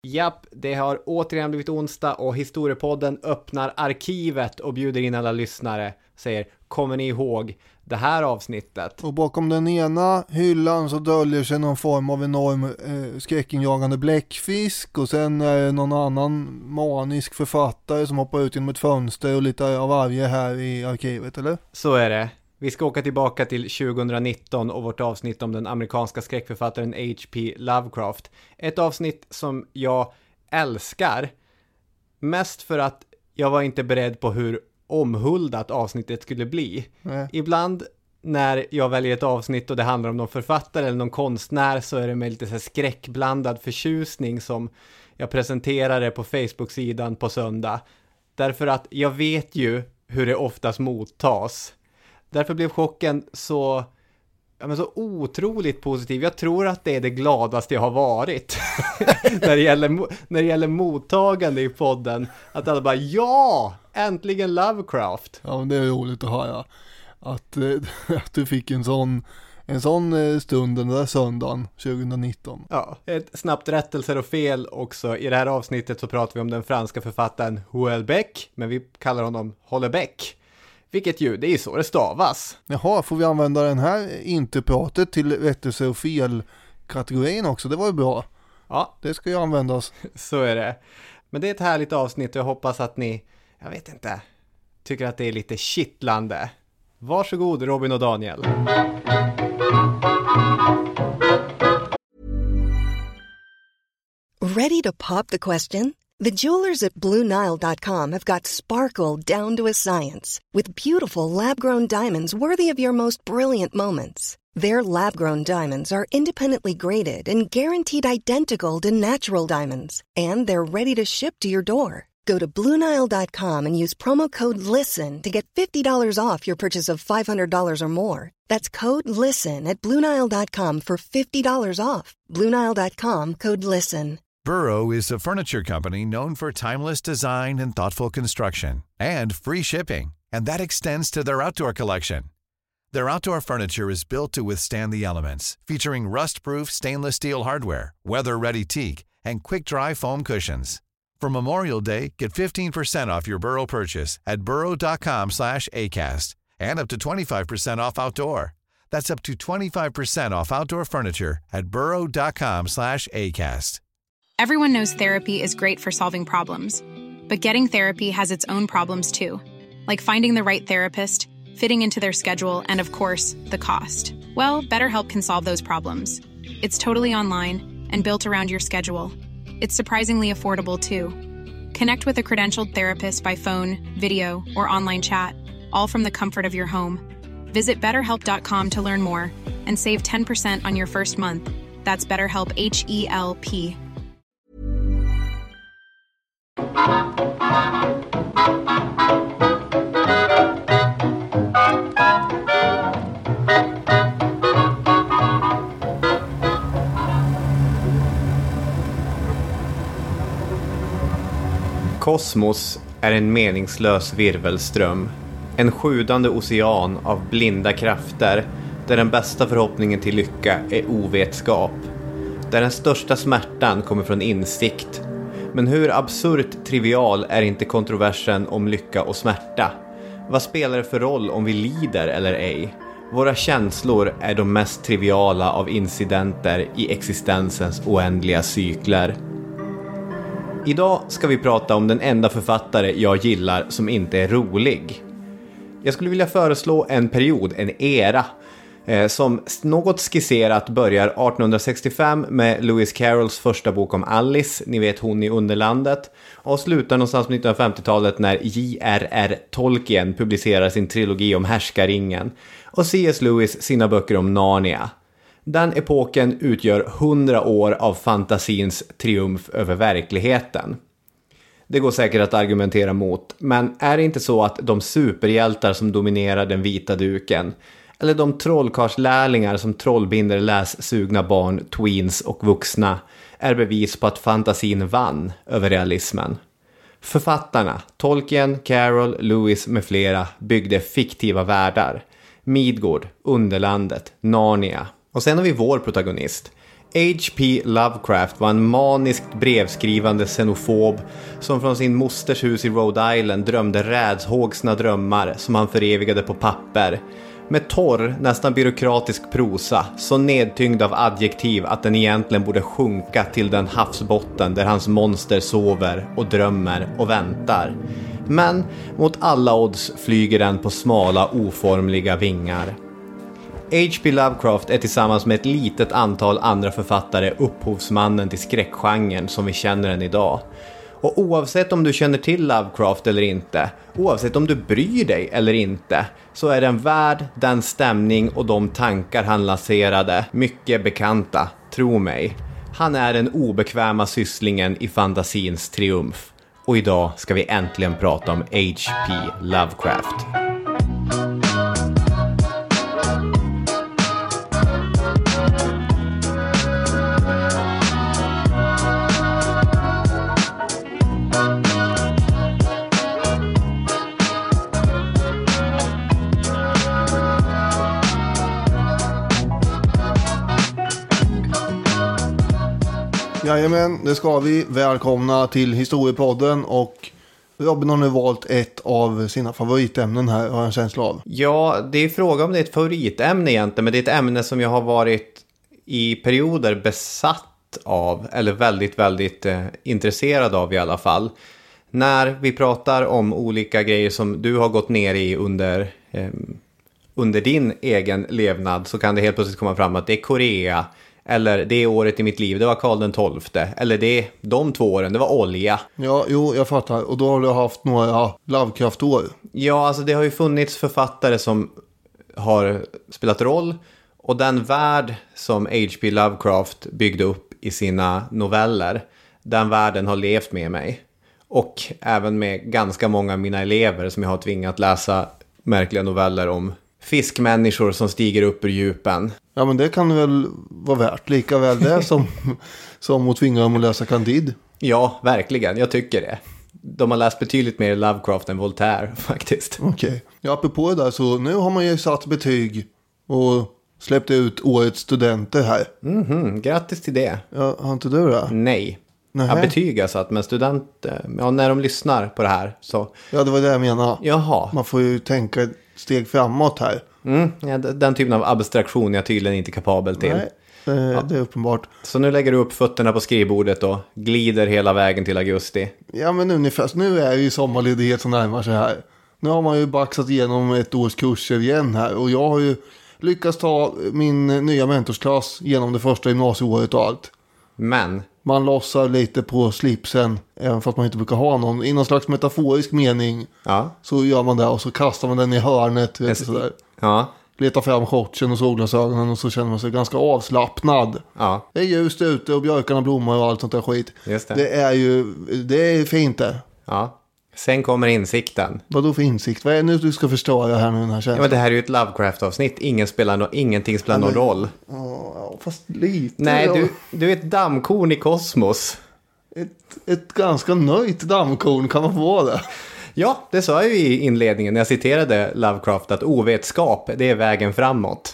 Japp, det har återigen blivit onsdag och Historiepodden öppnar arkivet och bjuder in alla lyssnare. Säger, kommer ni ihåg det här avsnittet? Och bakom den ena hyllan så döljer sig någon form av enorm skräckinjagande bläckfisk. Och sen är det någon annan manisk författare som hoppar ut genom ett fönster och lite av varje här i arkivet, eller? Så är det. Vi ska åka tillbaka till 2019 och vårt avsnitt om den amerikanska skräckförfattaren H.P. Lovecraft. Ett avsnitt som jag älskar. Mest för att jag var inte beredd på hur omhuldat avsnittet skulle bli. Ibland när jag väljer ett avsnitt och det handlar om någon författare eller någon konstnär så är det med lite så här skräckblandad förtjusning som jag presenterar det på Facebook-sidan på söndag. Därför att jag vet ju hur det oftast mottas. Därför blev chocken så otroligt positiv. Jag tror att det är det gladaste jag har varit när det gäller mottagande i podden. Att alla bara, ja! Äntligen Lovecraft! Ja, men det är roligt att höra. Att du fick en sån stund den där söndagen 2019. Ja, ett snabbt rättelser och fel också. I det här avsnittet så pratar vi om den franska författaren Houellebecq, men vi kallar honom Houellebecq. Vilket ju, det är så det stavas. Jaha, får vi använda den här inte-pratet till rättelse och fel-kategorin också? Det var ju bra. Ja. Det ska ju användas. Så är det. Men det är ett härligt avsnitt och jag hoppas att ni, jag vet inte, tycker att det är lite kittlande. Varsågod Robin och Daniel. Ready to pop the question? The jewelers at BlueNile.com have got sparkle down to a science with beautiful lab-grown diamonds worthy of your most brilliant moments. Their lab-grown diamonds are independently graded and guaranteed identical to natural diamonds, and they're ready to ship to your door. Go to BlueNile.com and use promo code LISTEN to get $50 off your purchase of $500 or more. That's code LISTEN at BlueNile.com for $50 off. BlueNile.com, code LISTEN. Burrow is a furniture company known for timeless design and thoughtful construction, and free shipping, and that extends to their outdoor collection. Their outdoor furniture is built to withstand the elements, featuring rust-proof stainless steel hardware, weather-ready teak, and quick-dry foam cushions. For Memorial Day, get 15% off your Burrow purchase at burrow.com/acast, and up to 25% off outdoor. That's up to 25% off outdoor furniture at burrow.com/acast. Everyone knows therapy is great for solving problems, but getting therapy has its own problems too, like finding the right therapist, fitting into their schedule, and of course, the cost. Well, BetterHelp can solve those problems. It's totally online and built around your schedule. It's surprisingly affordable too. Connect with a credentialed therapist by phone, video, or online chat, all from the comfort of your home. Visit BetterHelp.com to learn more and save 10% on your first month. That's BetterHelp, H-E-L-P. Kosmos är en meningslös virvelström. En sjudande ocean av blinda krafter där den bästa förhoppningen till lycka är ovetskap. Där den största smärtan kommer från insikt. Men hur absurt trivial är inte kontroversen om lycka och smärta? Vad spelar det för roll om vi lider eller ej? Våra känslor är de mest triviala av incidenter i existensens oändliga cykler. Idag ska vi prata om den enda författare jag gillar som inte är rolig. Jag skulle vilja föreslå en period, en era, som något skisserat börjar 1865 med Lewis Carrolls första bok om Alice, ni vet hon i Underlandet, och slutar någonstans på 1950-talet när J.R.R. Tolkien publicerar sin trilogi om Härskaringen och C.S. Lewis sina böcker om Narnia. Den epoken utgör 100 år av fantasins triumf över verkligheten. Det går säkert att argumentera mot, men är det inte så att de superhjältar som dominerar den vita duken, eller de trollkarlslärlingar som trollbinder lässugna barn, tweens och vuxna, är bevis på att fantasin vann över realismen? Författarna, Tolkien, Carroll, Lewis med flera, byggde fiktiva världar. Midgård, Underlandet, Narnia. Och sen har vi vår protagonist. H.P. Lovecraft var en maniskt brevskrivande xenofob som från sin mosters hus i Rhode Island drömde rädshågsna drömmar som han förevigade på papper. Med torr, nästan byråkratisk prosa, så nedtyngd av adjektiv att den egentligen borde sjunka till den havsbotten där hans monster sover och drömmer och väntar. Men mot alla odds flyger den på smala, oformliga vingar. H.P. Lovecraft är tillsammans med ett litet antal andra författare upphovsmannen till skräckgenren som vi känner den idag. Och oavsett om du känner till Lovecraft eller inte, oavsett om du bryr dig eller inte, så är den värld, den stämning och de tankar han lanserade mycket bekanta, tro mig. Han är den obekväma sysslingen i fantasins triumf. Och idag ska vi äntligen prata om H.P. Lovecraft. Jajamän, det ska vi. Välkomna till Historiepodden, och Robin har nu valt ett av sina favoritämnen här, har jag en känsla av. Ja, det är fråga om det är ett favoritämne egentligen, men det är ett ämne som jag har varit i perioder besatt av, eller väldigt intresserad av i alla fall. När vi pratar om olika grejer som du har gått ner i under din egen levnad, så kan det helt plötsligt komma fram att det är Korea, eller det året i mitt liv, det var Karl den 12:e. Eller det, de 2 åren, det var olja. Ja, jo, jag fattar. Och då har du haft några Lovecraft-år. Ja, alltså det har ju funnits författare som har spelat roll. Och den värld som H.P. Lovecraft byggde upp i sina noveller, den världen har levt med mig. Och även med ganska många av mina elever som jag har tvingat läsa märkliga noveller om fiskmänniskor som stiger upp ur djupen. Ja, men det kan väl vara värt lika väl det som att tvinga dem att läsa Candide. Ja, verkligen. Jag tycker det. De har läst betydligt mer Lovecraft än Voltaire faktiskt. Okej. Ja, apropå det där, så nu har man ju satt betyg och släppt ut årets studenter här. Grattis till det. Ja, har inte du det? Nej. Nähä. Ja, betyg alltså, men studenter, ja, när de lyssnar på det här så... Ja, det var det jag menade. Jaha. Man får ju tänka ett steg framåt här. Ja, den typen av abstraktion är jag tydligen inte kapabel till. Nej, det är uppenbart. Så nu lägger du upp fötterna på skrivbordet och glider hela vägen till augusti. Ja, men ungefär. Nu är ju sommarledighet som närmar sig här. Nu har man ju baxat igenom ett års kurser igen här. Och jag har ju lyckats ta min nya mentorsklass genom det första gymnasieåret och allt. Men... Man lossar lite på slipsen, även för att man inte brukar ha någon. I någon slags metaforisk mening så gör man det, och så kastar man den i hörnet. Sådär. Ja. Letar fram shortsen och solglasögonen, och så känner man sig ganska avslappnad. Ja. Det är ljust ute och björkarna blommar och allt sånt där skit. Just det. Det är fint det. Ja. Sen kommer insikten. Vadå för insikt? Vad är det nu du ska förstöra här nu, den här känslan? Ja, men det här är ju ett Lovecraft-avsnitt. Ingenting spelar någon roll. Ja, fast lite. Nej, du är ett dammkorn i kosmos. Ett ganska nöjt dammkorn, kan man få vara det? Ja, det sa jag ju i inledningen när jag citerade Lovecraft, att ovetskap, det är vägen framåt.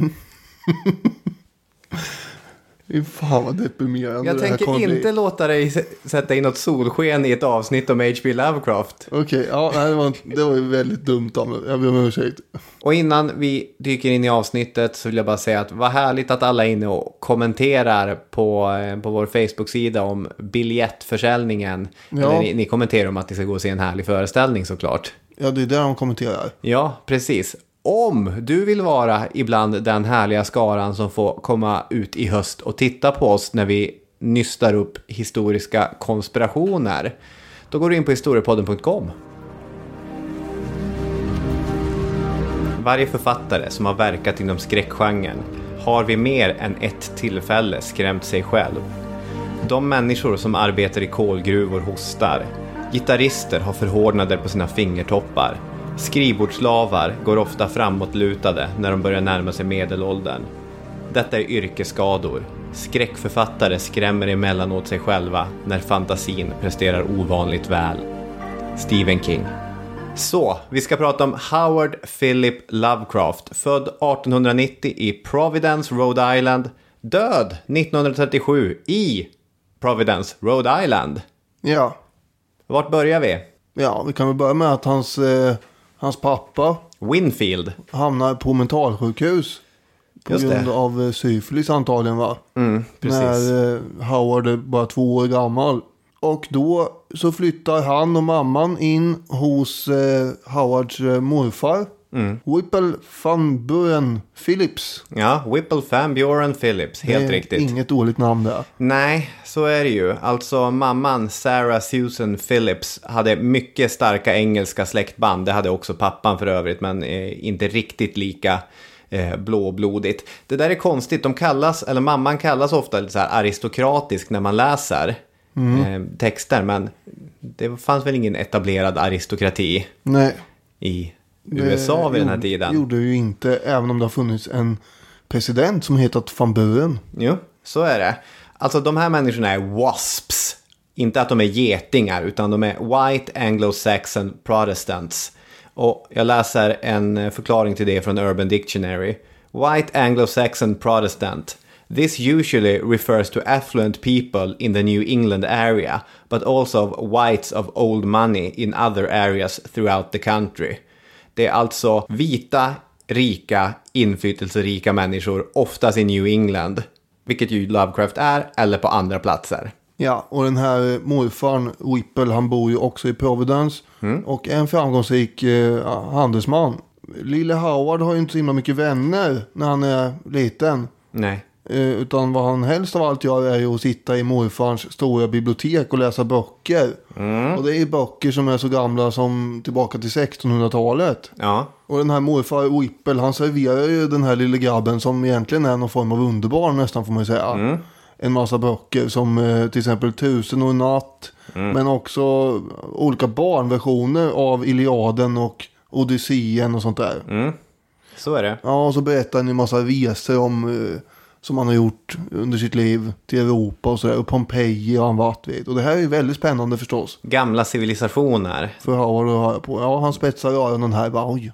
Fan vad deprimerande. Jag tänker inte låta dig sätta in något solsken i ett avsnitt om H.P. Lovecraft. Okej, ja, det var ju väldigt dumt av mig. Jag ber om ursäkt. Och innan vi dyker in i avsnittet så vill jag bara säga att vad härligt att alla är inne och kommenterar på vår Facebook-sida om biljettförsäljningen. Ja. Eller ni kommenterar om att ni ska gå och se en härlig föreställning såklart. Ja, det är där de kommenterar. Ja, precis. Om du vill vara ibland den härliga skaran som får komma ut i höst och titta på oss när vi nystar upp historiska konspirationer, då går du in på historiepodden.com. Varje författare som har verkat inom skräckgenren har vid mer än ett tillfälle skrämt sig själv. De människor som arbetar i kolgruvor hostar. Gitarrister har förhårdnader på sina fingertoppar. Skrivbordslavar går ofta framåtlutade när de börjar närma sig medelåldern. Detta är yrkesskador. Skräckförfattare skrämmer emellanåt sig själva när fantasin presterar ovanligt väl. Stephen King. Så, vi ska prata om Howard Philip Lovecraft, född 1890 i Providence, Rhode Island, Död 1937 i Providence, Rhode Island. Ja. Vart börjar vi? Ja, vi kan väl börja med att hans pappa Winfield. hamnar på mentalsjukhus. På Just grund det. av syfilis antagligen, va? Precis. När Howard är bara 2 år gammal. Och då så flyttar han och mamman in hos Howards morfar. Whipple van Buren Phillips. Ja, Whipple van Buren Phillips, helt riktigt. Inget dåligt namn där. Nej, så är det ju. Alltså mamman Sarah Susan Phillips hade mycket starka engelska släktband. Det hade också pappan för övrigt, men inte riktigt lika blåblodigt. Det där är konstigt. Mamman kallas ofta lite så här aristokratisk när man läser texter, men det fanns väl ingen etablerad aristokrati Nej. i USA vid den här tiden. Gjorde ju inte, även om det har funnits en president som hetat van Buren. Jo, så är det. Alltså de här människorna är wasps. Inte att de är getingar, utan de är white anglo-saxon protestants. Och jag läser en förklaring till det från Urban Dictionary. White anglo-saxon protestant. This usually refers to affluent people in the New England area, but also of whites of old money in other areas throughout the country. Det är alltså vita, rika, inflytelserika människor, oftast i New England. Vilket ju Lovecraft är, eller på andra platser. Ja, och den här morfarn Whipple, han bor ju också i Providence. Och är en framgångsrik handelsman. Lille Howard har ju inte så himla mycket vänner när han är liten. Nej. Utan vad han helst av allt gör är ju att sitta i morfarns stora bibliotek och läsa böcker. Och det är böcker som är så gamla som tillbaka till 1600-talet. Ja. Och den här morfar Whipple, han serverar ju den här lille grabben som egentligen är någon form av underbarn nästan, får man ju säga. En massa böcker som till exempel 1000 och en natt. Men också olika barnversioner av Iliaden och Odysseen och sånt där. Så är det. Ja, och så berättar han en massa resor om som han har gjort under sitt liv till Europa och sådär. Och Pompeji och han varit vid. Och det här är ju väldigt spännande förstås. Gamla civilisationer. För Howard att höra på. Ja, han spetsar öronen här. Bara, oj.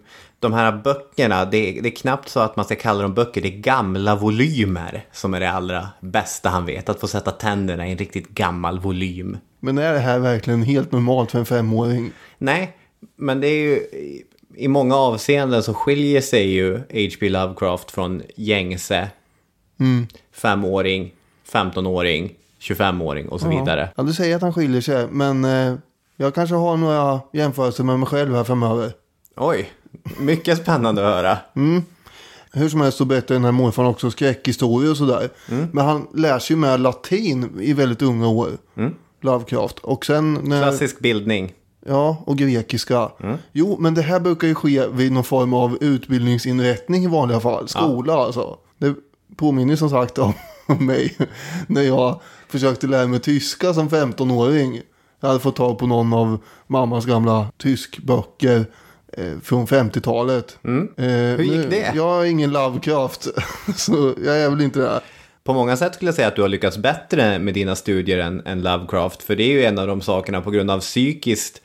De här böckerna, det är knappt så att man ska kalla dem böcker. Det är gamla volymer som är det allra bästa han vet. Att få sätta tänderna i en riktigt gammal volym. Men är det här verkligen helt normalt för en 5-åring? Nej, men det är ju... I många avseenden så skiljer sig ju H.P. Lovecraft från gängse 5-åring, 15-åring, 25-åring och så vidare. Ja, du säger att han skiljer sig. Men jag kanske har några jämförelser med mig själv här framöver. Oj, mycket spännande att höra. Hur som helst så berättar den här morfar också skräckhistorier och sådär. Men han lär sig ju med latin i väldigt unga år. Lovecraft. Och sen Klassisk bildning. Ja, och grekiska. Jo, men det här brukar ju ske vid någon form av utbildningsinrättning i vanliga fall. Skola alltså. Det påminner som sagt om mig när jag försökte lära mig tyska som 15-åring. Jag hade fått tag på någon av mammas gamla tyskböcker från 50-talet. Hur gick det? Jag har ingen Lovecraft, så jag är väl inte där. På många sätt skulle jag säga att du har lyckats bättre med dina studier än Lovecraft. För det är ju en av de sakerna på grund av psykiskt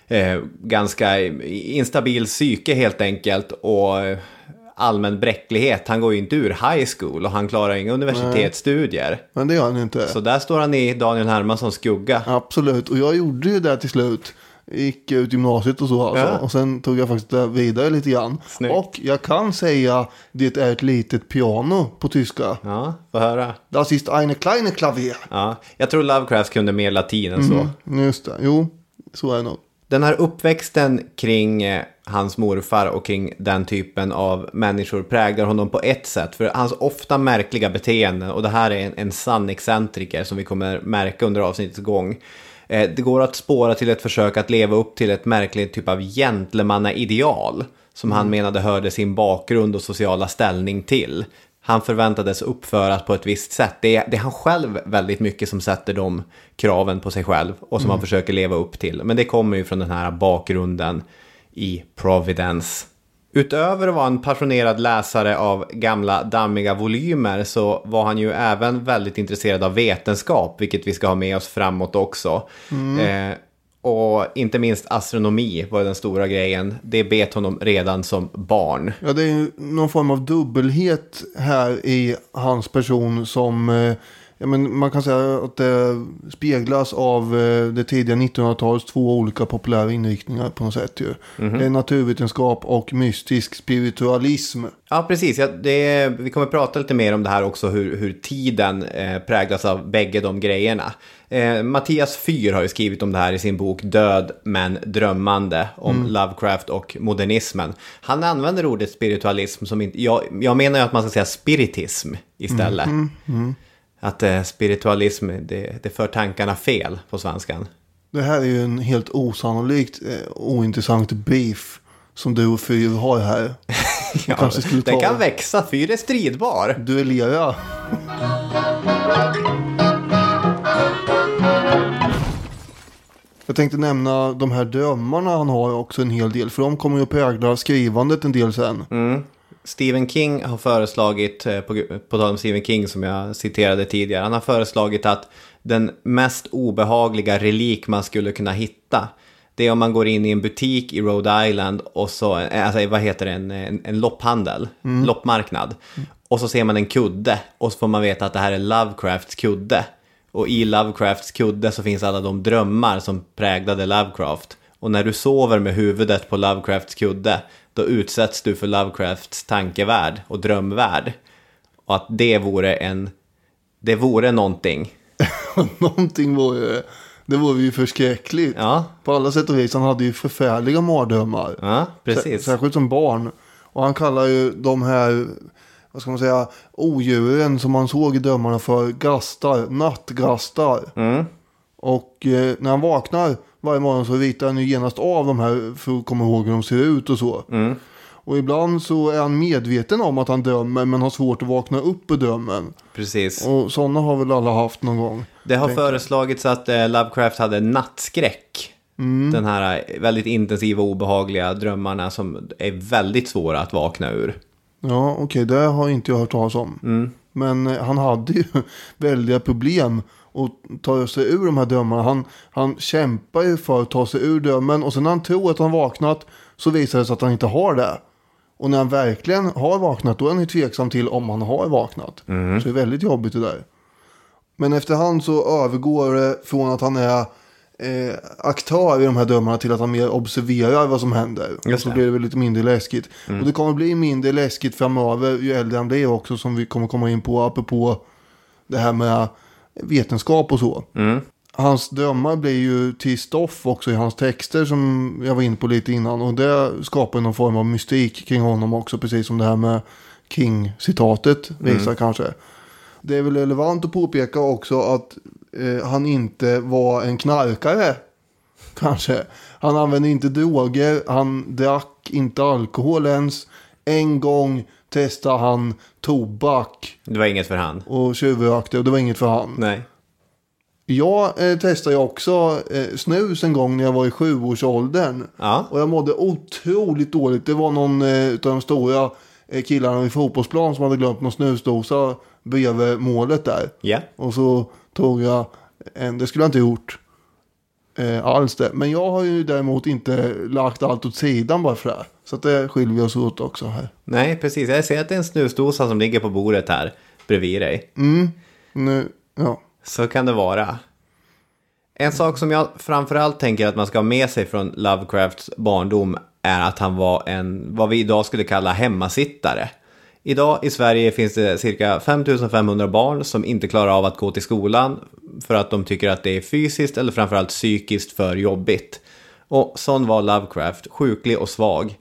ganska instabil psyke helt enkelt. Och allmän bräcklighet. Han går ju inte ur high school och han klarar inga universitetsstudier. Men det gör han inte. Så där står han i Daniel Hermanssons skugga. Absolut, och jag gjorde ju det till slut. Gick ut gymnasiet och så alltså. Ja. Och sen tog jag faktiskt det vidare lite grann. Snyggt. Och jag kan säga det är ett litet piano på tyska. Ja, få höra. Das ist eine kleine Klavier. Ja, jag tror Lovecraft kunde mer latin än så. Just det, jo, så är det nog. Den här uppväxten kring hans morfar och kring den typen av människor präglar honom på ett sätt. För hans ofta märkliga beteenden, och det här är en sann excentriker som vi kommer märka under avsnittets gång. Det går att spåra till ett försök att leva upp till ett märkligt typ av gentlemannaideal som han menade hörde sin bakgrund och sociala ställning till. Han förväntades uppföras på ett visst sätt. Det är han själv väldigt mycket som sätter de kraven på sig själv och som han försöker leva upp till. Men det kommer ju från den här bakgrunden i Providence. Utöver att vara en passionerad läsare av gamla dammiga volymer så var han ju även väldigt intresserad av vetenskap, vilket vi ska ha med oss framåt också. Och inte minst astronomi var den stora grejen. Det bet honom redan som barn. Ja, det är ju någon form av dubbelhet här i hans person som... Ja, men man kan säga att det speglas av det tidiga 1900-talets 2 olika populära inriktningar på något sätt. Ju. Det är naturvetenskap och mystisk spiritualism. Ja, precis. Vi kommer prata lite mer om det här också, hur tiden präglas av bägge de grejerna. Mattias Fyr har ju skrivit om det här i sin bok Död men drömmande, om Lovecraft och modernismen. Han använder ordet spiritualism som inte... Jag menar ju att man ska säga spiritism istället. Att spiritualism, det för tankarna fel på svenskan. Det här är ju en helt osannolikt ointressant beef som du och Fyr har här. Ja, den kan växa, Fyr är stridbar. Duellera. Jag tänkte nämna de här drömmarna han har också en hel del. För de kommer ju att prägla skrivandet en del sen. Stephen King har föreslagit, på tal om Stephen King som jag citerade tidigare, han har föreslagit att den mest obehagliga relik man skulle kunna hitta, det är om man går in i en butik i Rhode Island och så, alltså vad heter det, en lopphandel, loppmarknad, och så ser man en kudde och så får man veta att det här är Lovecrafts kudde, och i Lovecrafts kudde så finns alla de drömmar som präglade Lovecraft, och när du sover med huvudet på Lovecrafts kudde, då utsätts du för Lovecrafts tankevärld och drömvärld. Och att det vore någonting. Någonting det vore ju förskräckligt. Ja. På alla sätt och vis. Han hade ju förfärliga mardrömmar. Ja, precis. Särskilt som barn. Och han kallar ju de här, vad ska man säga, odjuren som man såg i drömmarna för gastar, nattgastar. Och när han vaknar varje morgon så ritar han ju genast av de här för att komma ihåg hur de ser ut och så. Och ibland så är han medveten om att han drömmer men har svårt att vakna upp ur drömmen. Precis. Och sådana har väl alla haft någon gång. Det har föreslagits att Lovecraft hade nattskräck. Den här väldigt intensiva och obehagliga drömmarna som är väldigt svåra att vakna ur. Ja, okej, det har inte jag hört talas om. Men han hade ju väldiga problem att ta sig ur de här drömmarna. Han kämpar ju för att ta sig ur drömmen. Och sen när han tror att han vaknat så visar det sig att han inte har det. Och när han verkligen har vaknat, då är han ju tveksam till om han har vaknat. Så det är väldigt jobbigt det där. Men efterhand så övergår det från att han är aktör i de här drömmarna till att han mer observerar vad som händer. Och så blir det väl lite mindre läskigt. Och det kommer bli mindre läskigt framöver ju äldre han blir också, som vi kommer komma in på apropå det här med vetenskap och så. Hans drömmar blir ju till stoff också i hans texter som jag var inne på lite innan. Och det skapar någon form av mystik kring honom också, precis som det här med King-citatet visar kanske. Det är väl relevant att påpeka också att han inte var en knarkare. Kanske. Han använde inte droger, han drack inte alkohol ens. En gång testade han tobak. Det var inget för han. Och tjuvrökte, och det var inget för han. Nej. Jag testade också snus en gång när jag var i 7-årsåldern. Ja. Och jag mådde otroligt dåligt. Det var någon av de stora killarna i fotbollsplan som hade glömt någon snusdosa bredvid målet där. Yeah. Och så tog jag det skulle jag inte gjort alls det. Men jag har ju däremot inte lagt allt åt sidan bara för det. Så att det skiljer vi oss åt också här. Nej, precis. Jag ser att det är en snusdosa som ligger på bordet här bredvid dig. Nu, ja. Så kan det vara. En sak som jag framförallt tänker att man ska ha med sig från Lovecrafts barndom är att han var vad vi idag skulle kalla hemmasittare. Idag i Sverige finns det cirka 5500 barn som inte klarar av att gå till skolan för att de tycker att det är fysiskt eller framförallt psykiskt för jobbigt. Och sån var Lovecraft, sjuklig och svag.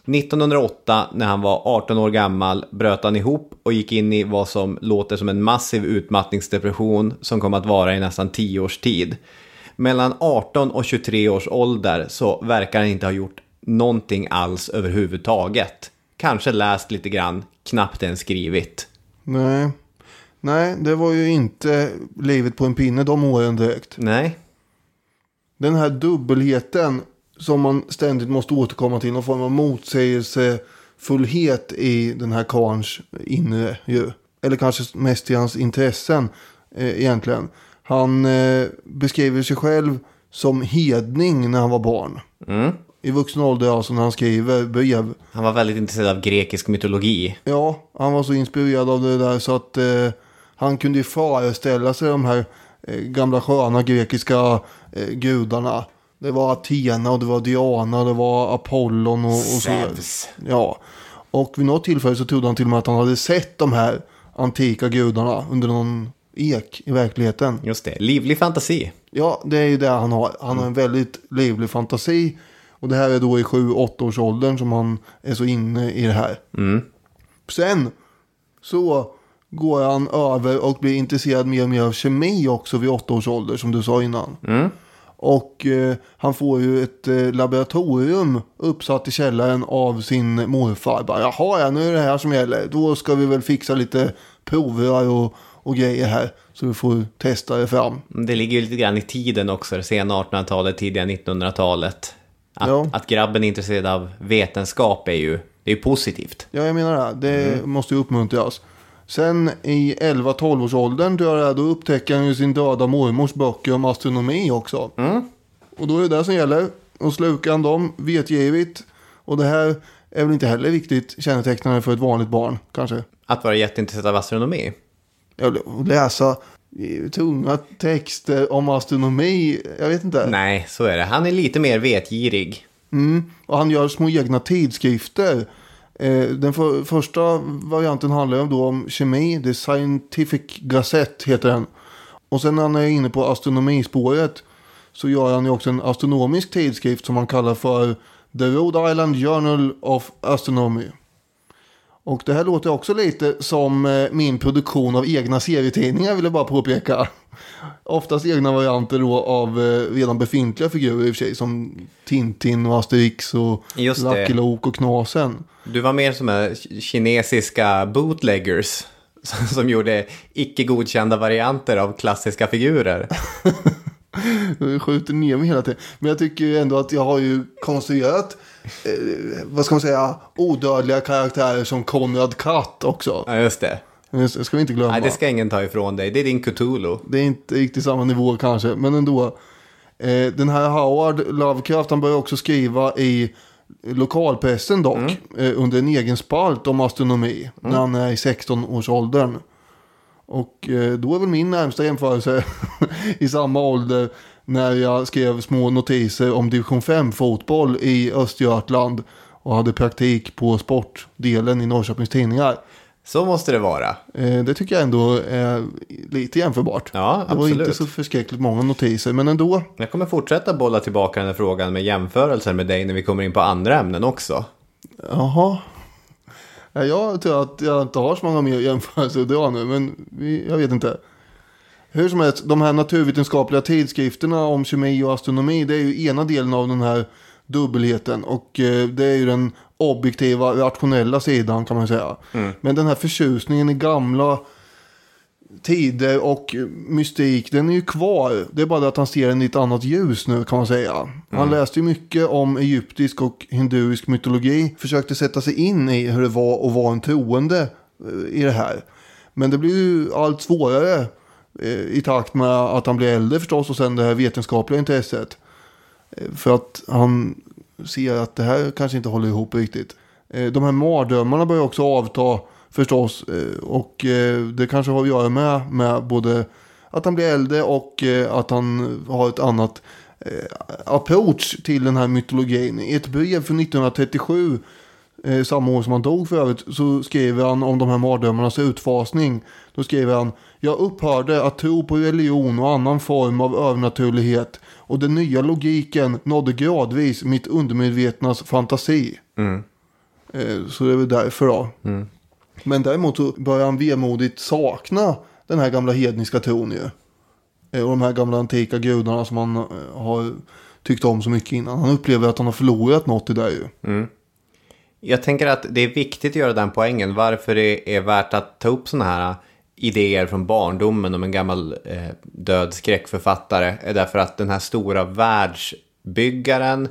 1908 när han var 18 år gammal bröt han ihop och gick in i vad som låter som en massiv utmattningsdepression som kom att vara i nästan 10 års tid. Mellan 18 och 23 års ålder så verkar han inte ha gjort någonting alls överhuvudtaget. Kanske läst lite grann, knappt ens skrivit. Nej, det var ju inte livet på en pinne de åren direkt. Nej. Den här dubbelheten som man ständigt måste återkomma till, någon form av motsägelsefullhet i den här karns inre ju. Eller kanske mest i hans intressen egentligen. Han beskriver sig själv som hedning när han var barn. I vuxen ålder, alltså när han skriver brev. Han var väldigt intresserad av grekisk mytologi. Ja, han var så inspirerad av det där så att han kunde ju föreställa sig de här gamla sköna grekiska gudarna. Det var Athena och det var Diana, det var Apollon och så. Ja, och vid något tillfälle så trodde han till och med att han hade sett de här antika gudarna under någon ek i verkligheten. Just det, livlig fantasi. Ja, det är ju det han har. Han har en väldigt livlig fantasi. Och det här är då i 7-8 års åldern som han är så inne i det här. Sen så går han över och blir intresserad mer och mer av kemi också vid 8 års ålder, som du sa innan. Och han får ju ett laboratorium uppsatt i källaren av sin morfar. Bara, jaha, ja, nu är det här som gäller. Då ska vi väl fixa lite prover och grejer här. Så vi får testa det fram. Det ligger ju lite grann i tiden också. Det sena 1800-talet, tidiga 1900-talet. Att grabben är intresserad av vetenskap det är ju positivt. Ja, jag menar det måste ju uppmuntras. Sen i 11-12 års åldern då upptäcker han ju sin döda mormors böcker om astronomi också. Och då är det som gäller. Och slukar han dem vetgivigt. Och det här är väl inte heller viktigt kännetecknande för ett vanligt barn, kanske. Att vara jätteintresserad av astronomi. Ja, läsa tunga texter om astronomi, jag vet inte. Nej, så är det. Han är lite mer vetgirig. Och han gör små egna tidskrifter. Den första varianten handlar ju då om kemi. The Scientific Gazette heter den. Och sen när han är inne på astronomispåret så gör han ju också en astronomisk tidskrift som han kallar för The Rhode Island Journal of Astronomy. Och det här låter också lite som min produktion av egna serietidningar, vill jag bara påpeka. Oftast egna varianter då av redan befintliga figurer i och för sig, som Tintin och Asterix och Lucky Luke och Knasen. Du var mer som kinesiska bootleggers som gjorde icke godkända varianter av klassiska figurer. Jag skjuter ner mig hela tiden. Men jag tycker ändå att jag har ju konstruerat vad ska man säga, odödliga karaktärer som Konrad Katt också. Ja, just det. Det ska vi inte glömma. Nej, det ska ingen ta ifrån dig. Det är din Cthulhu. Det är inte riktigt samma nivå kanske, men ändå. Den här Howard Lovecraft, han börjar också skriva i lokalpressen dock, under en egen spalt om astronomi när han är i 16-årsåldern. Och då är väl min närmsta jämförelse i samma ålder när jag skrev små notiser om division 5-fotboll i Östergötland och hade praktik på sportdelen i Norrköpings tidningar. Så måste det vara. Det tycker jag ändå är lite jämförbart. Ja, det var inte så förskräckligt många notiser, men ändå. Jag kommer fortsätta bolla tillbaka den här frågan med jämförelser med dig när vi kommer in på andra ämnen också. Jaha. Jag tror att jag inte har så många mer jämförelser att dra nu, men jag vet inte. Hur som helst, de här naturvetenskapliga tidskrifterna om kemi och astronomi, det är ju ena delen av den här dubbelheten. Och det är ju den objektiva, rationella sidan kan man säga. Men den här förtjusningen i gamla tider och mystik, den är ju kvar. Det är bara att han ser den i ett annat ljus nu kan man säga. Han läste ju mycket om egyptisk och hinduisk mytologi. Försökte sätta sig in i hur det var att vara en troende i det här. Men det blir ju allt svårare i takt med att han blir äldre förstås, och sen det här vetenskapliga intresset. För att han ser att det här kanske inte håller ihop riktigt. De här mardrömmarna börjar också avta förstås, och det kanske har att göra med både att han blir äldre och att han har ett annat approach till den här mytologin. I ett brev från 1937, samma år som han dog för övrigt, så skriver han om de här mardrömmarnas utfasning. Då skriver han: jag upphörde att tro på religion och annan form av övernaturlighet, och den nya logiken nådde gradvis mitt undermedvetnas fantasi. Så det är väl därför då. Men däremot så börjar han vemodigt sakna den här gamla hedniska tron ju. Och de här gamla antika gudarna som han har tyckt om så mycket innan. Han upplever att han har förlorat något i det ju. Jag tänker att det är viktigt att göra den poängen. Varför det är värt att ta upp såna här idéer från barndomen om en gammal död skräckförfattare är därför att den här stora Byggaren,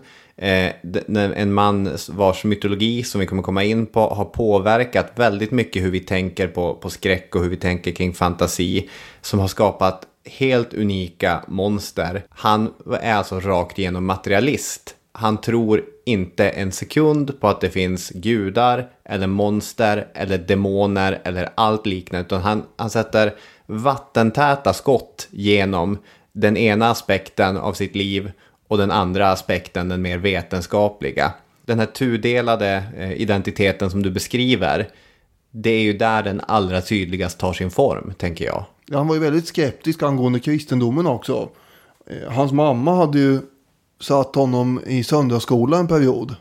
en man vars mytologi som vi kommer komma in på har påverkat väldigt mycket hur vi tänker på skräck och hur vi tänker kring fantasi, som har skapat helt unika monster. Han är alltså rakt igenom materialist. Han tror inte en sekund på att det finns gudar eller monster eller demoner eller allt liknande, utan han sätter vattentäta skott genom den ena aspekten av sitt liv och den andra aspekten, den mer vetenskapliga. Den här tudelade identiteten som du beskriver, det är ju där den allra tydligast tar sin form, tänker jag. Ja, han var ju väldigt skeptisk angående kristendomen också. Hans mamma hade ju satt honom i söndagsskola en period.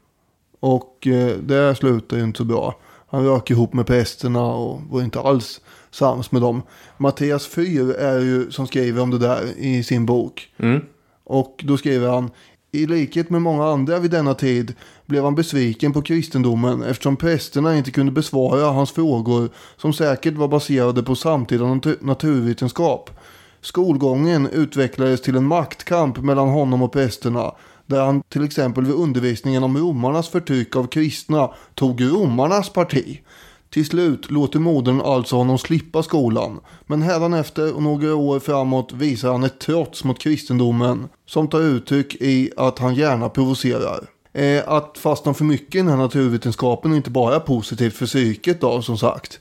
Och det slutade ju inte så bra. Han rök ihop med prästerna och var inte alls sams med dem. Mattias Fyr är ju som skriver om det där i sin bok. Och då skriver han: i likhet med många andra vid denna tid blev han besviken på kristendomen eftersom prästerna inte kunde besvara hans frågor som säkert var baserade på samtida naturvetenskap. Skolgången utvecklades till en maktkamp mellan honom och prästerna, där han till exempel vid undervisningen om romarnas förtryck av kristna tog romarnas parti. Till slut låter modern alltså honom slippa skolan, men hädanefter och några år framåt visar han ett trots mot kristendomen som tar uttryck i att han gärna provocerar. Att fastna för mycket i den här naturvetenskapen är inte bara positivt för psyket då, som sagt.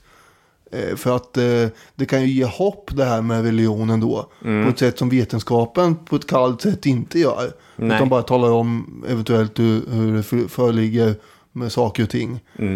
För att det kan ju ge hopp det här med religionen då. På ett sätt som vetenskapen på ett kallt sätt inte gör. Nej. Utan bara talar om eventuellt hur det föreligger med saker och ting.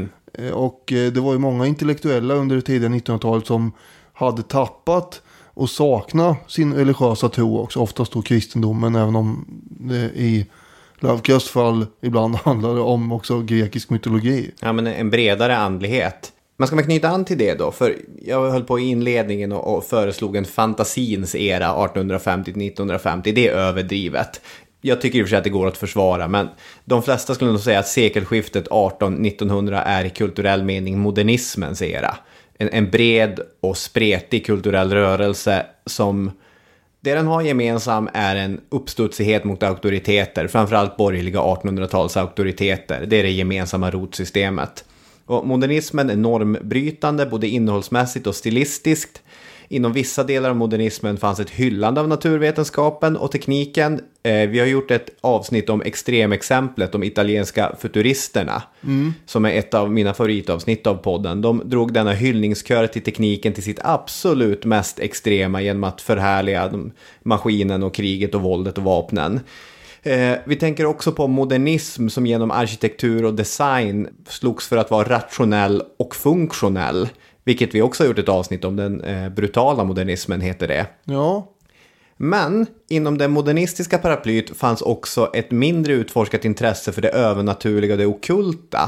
Och det var ju många intellektuella under det tidiga 1900-talet som hade tappat och saknat sin religiösa tro också. Oftast då kristendomen, även om det i Lovecrafts fall ibland handlar om också grekisk mytologi. Ja, men en bredare andlighet. Man ska knyta an till det då, för jag höll på i inledningen och föreslog en fantasins era 1850-1950. Det är överdrivet. Jag tycker i och för sig att det går att försvara, men de flesta skulle nog säga att sekelskiftet 1800-1900 är i kulturell mening modernismens era. En bred och spretig kulturell rörelse som det den har gemensam är en uppstudsighet mot auktoriteter, framförallt borgerliga 1800-tals auktoriteter. Det är det gemensamma rotsystemet. Och modernismen är normbrytande både innehållsmässigt och stilistiskt. Inom vissa delar av modernismen fanns ett hyllande av naturvetenskapen och tekniken. Vi har gjort ett avsnitt om extremexemplet, de italienska futuristerna, som är ett av mina favoritavsnitt av podden. De drog denna hyllningskör till tekniken till sitt absolut mest extrema genom att förhärliga maskinen och kriget och våldet och vapnen. Vi tänker också på modernism som genom arkitektur och design slogs för att vara rationell och funktionell. Vilket vi också har gjort ett avsnitt om, den brutala modernismen heter det. Ja. Men inom den modernistiska paraplyt fanns också ett mindre utforskat intresse för det övernaturliga och det ockulta.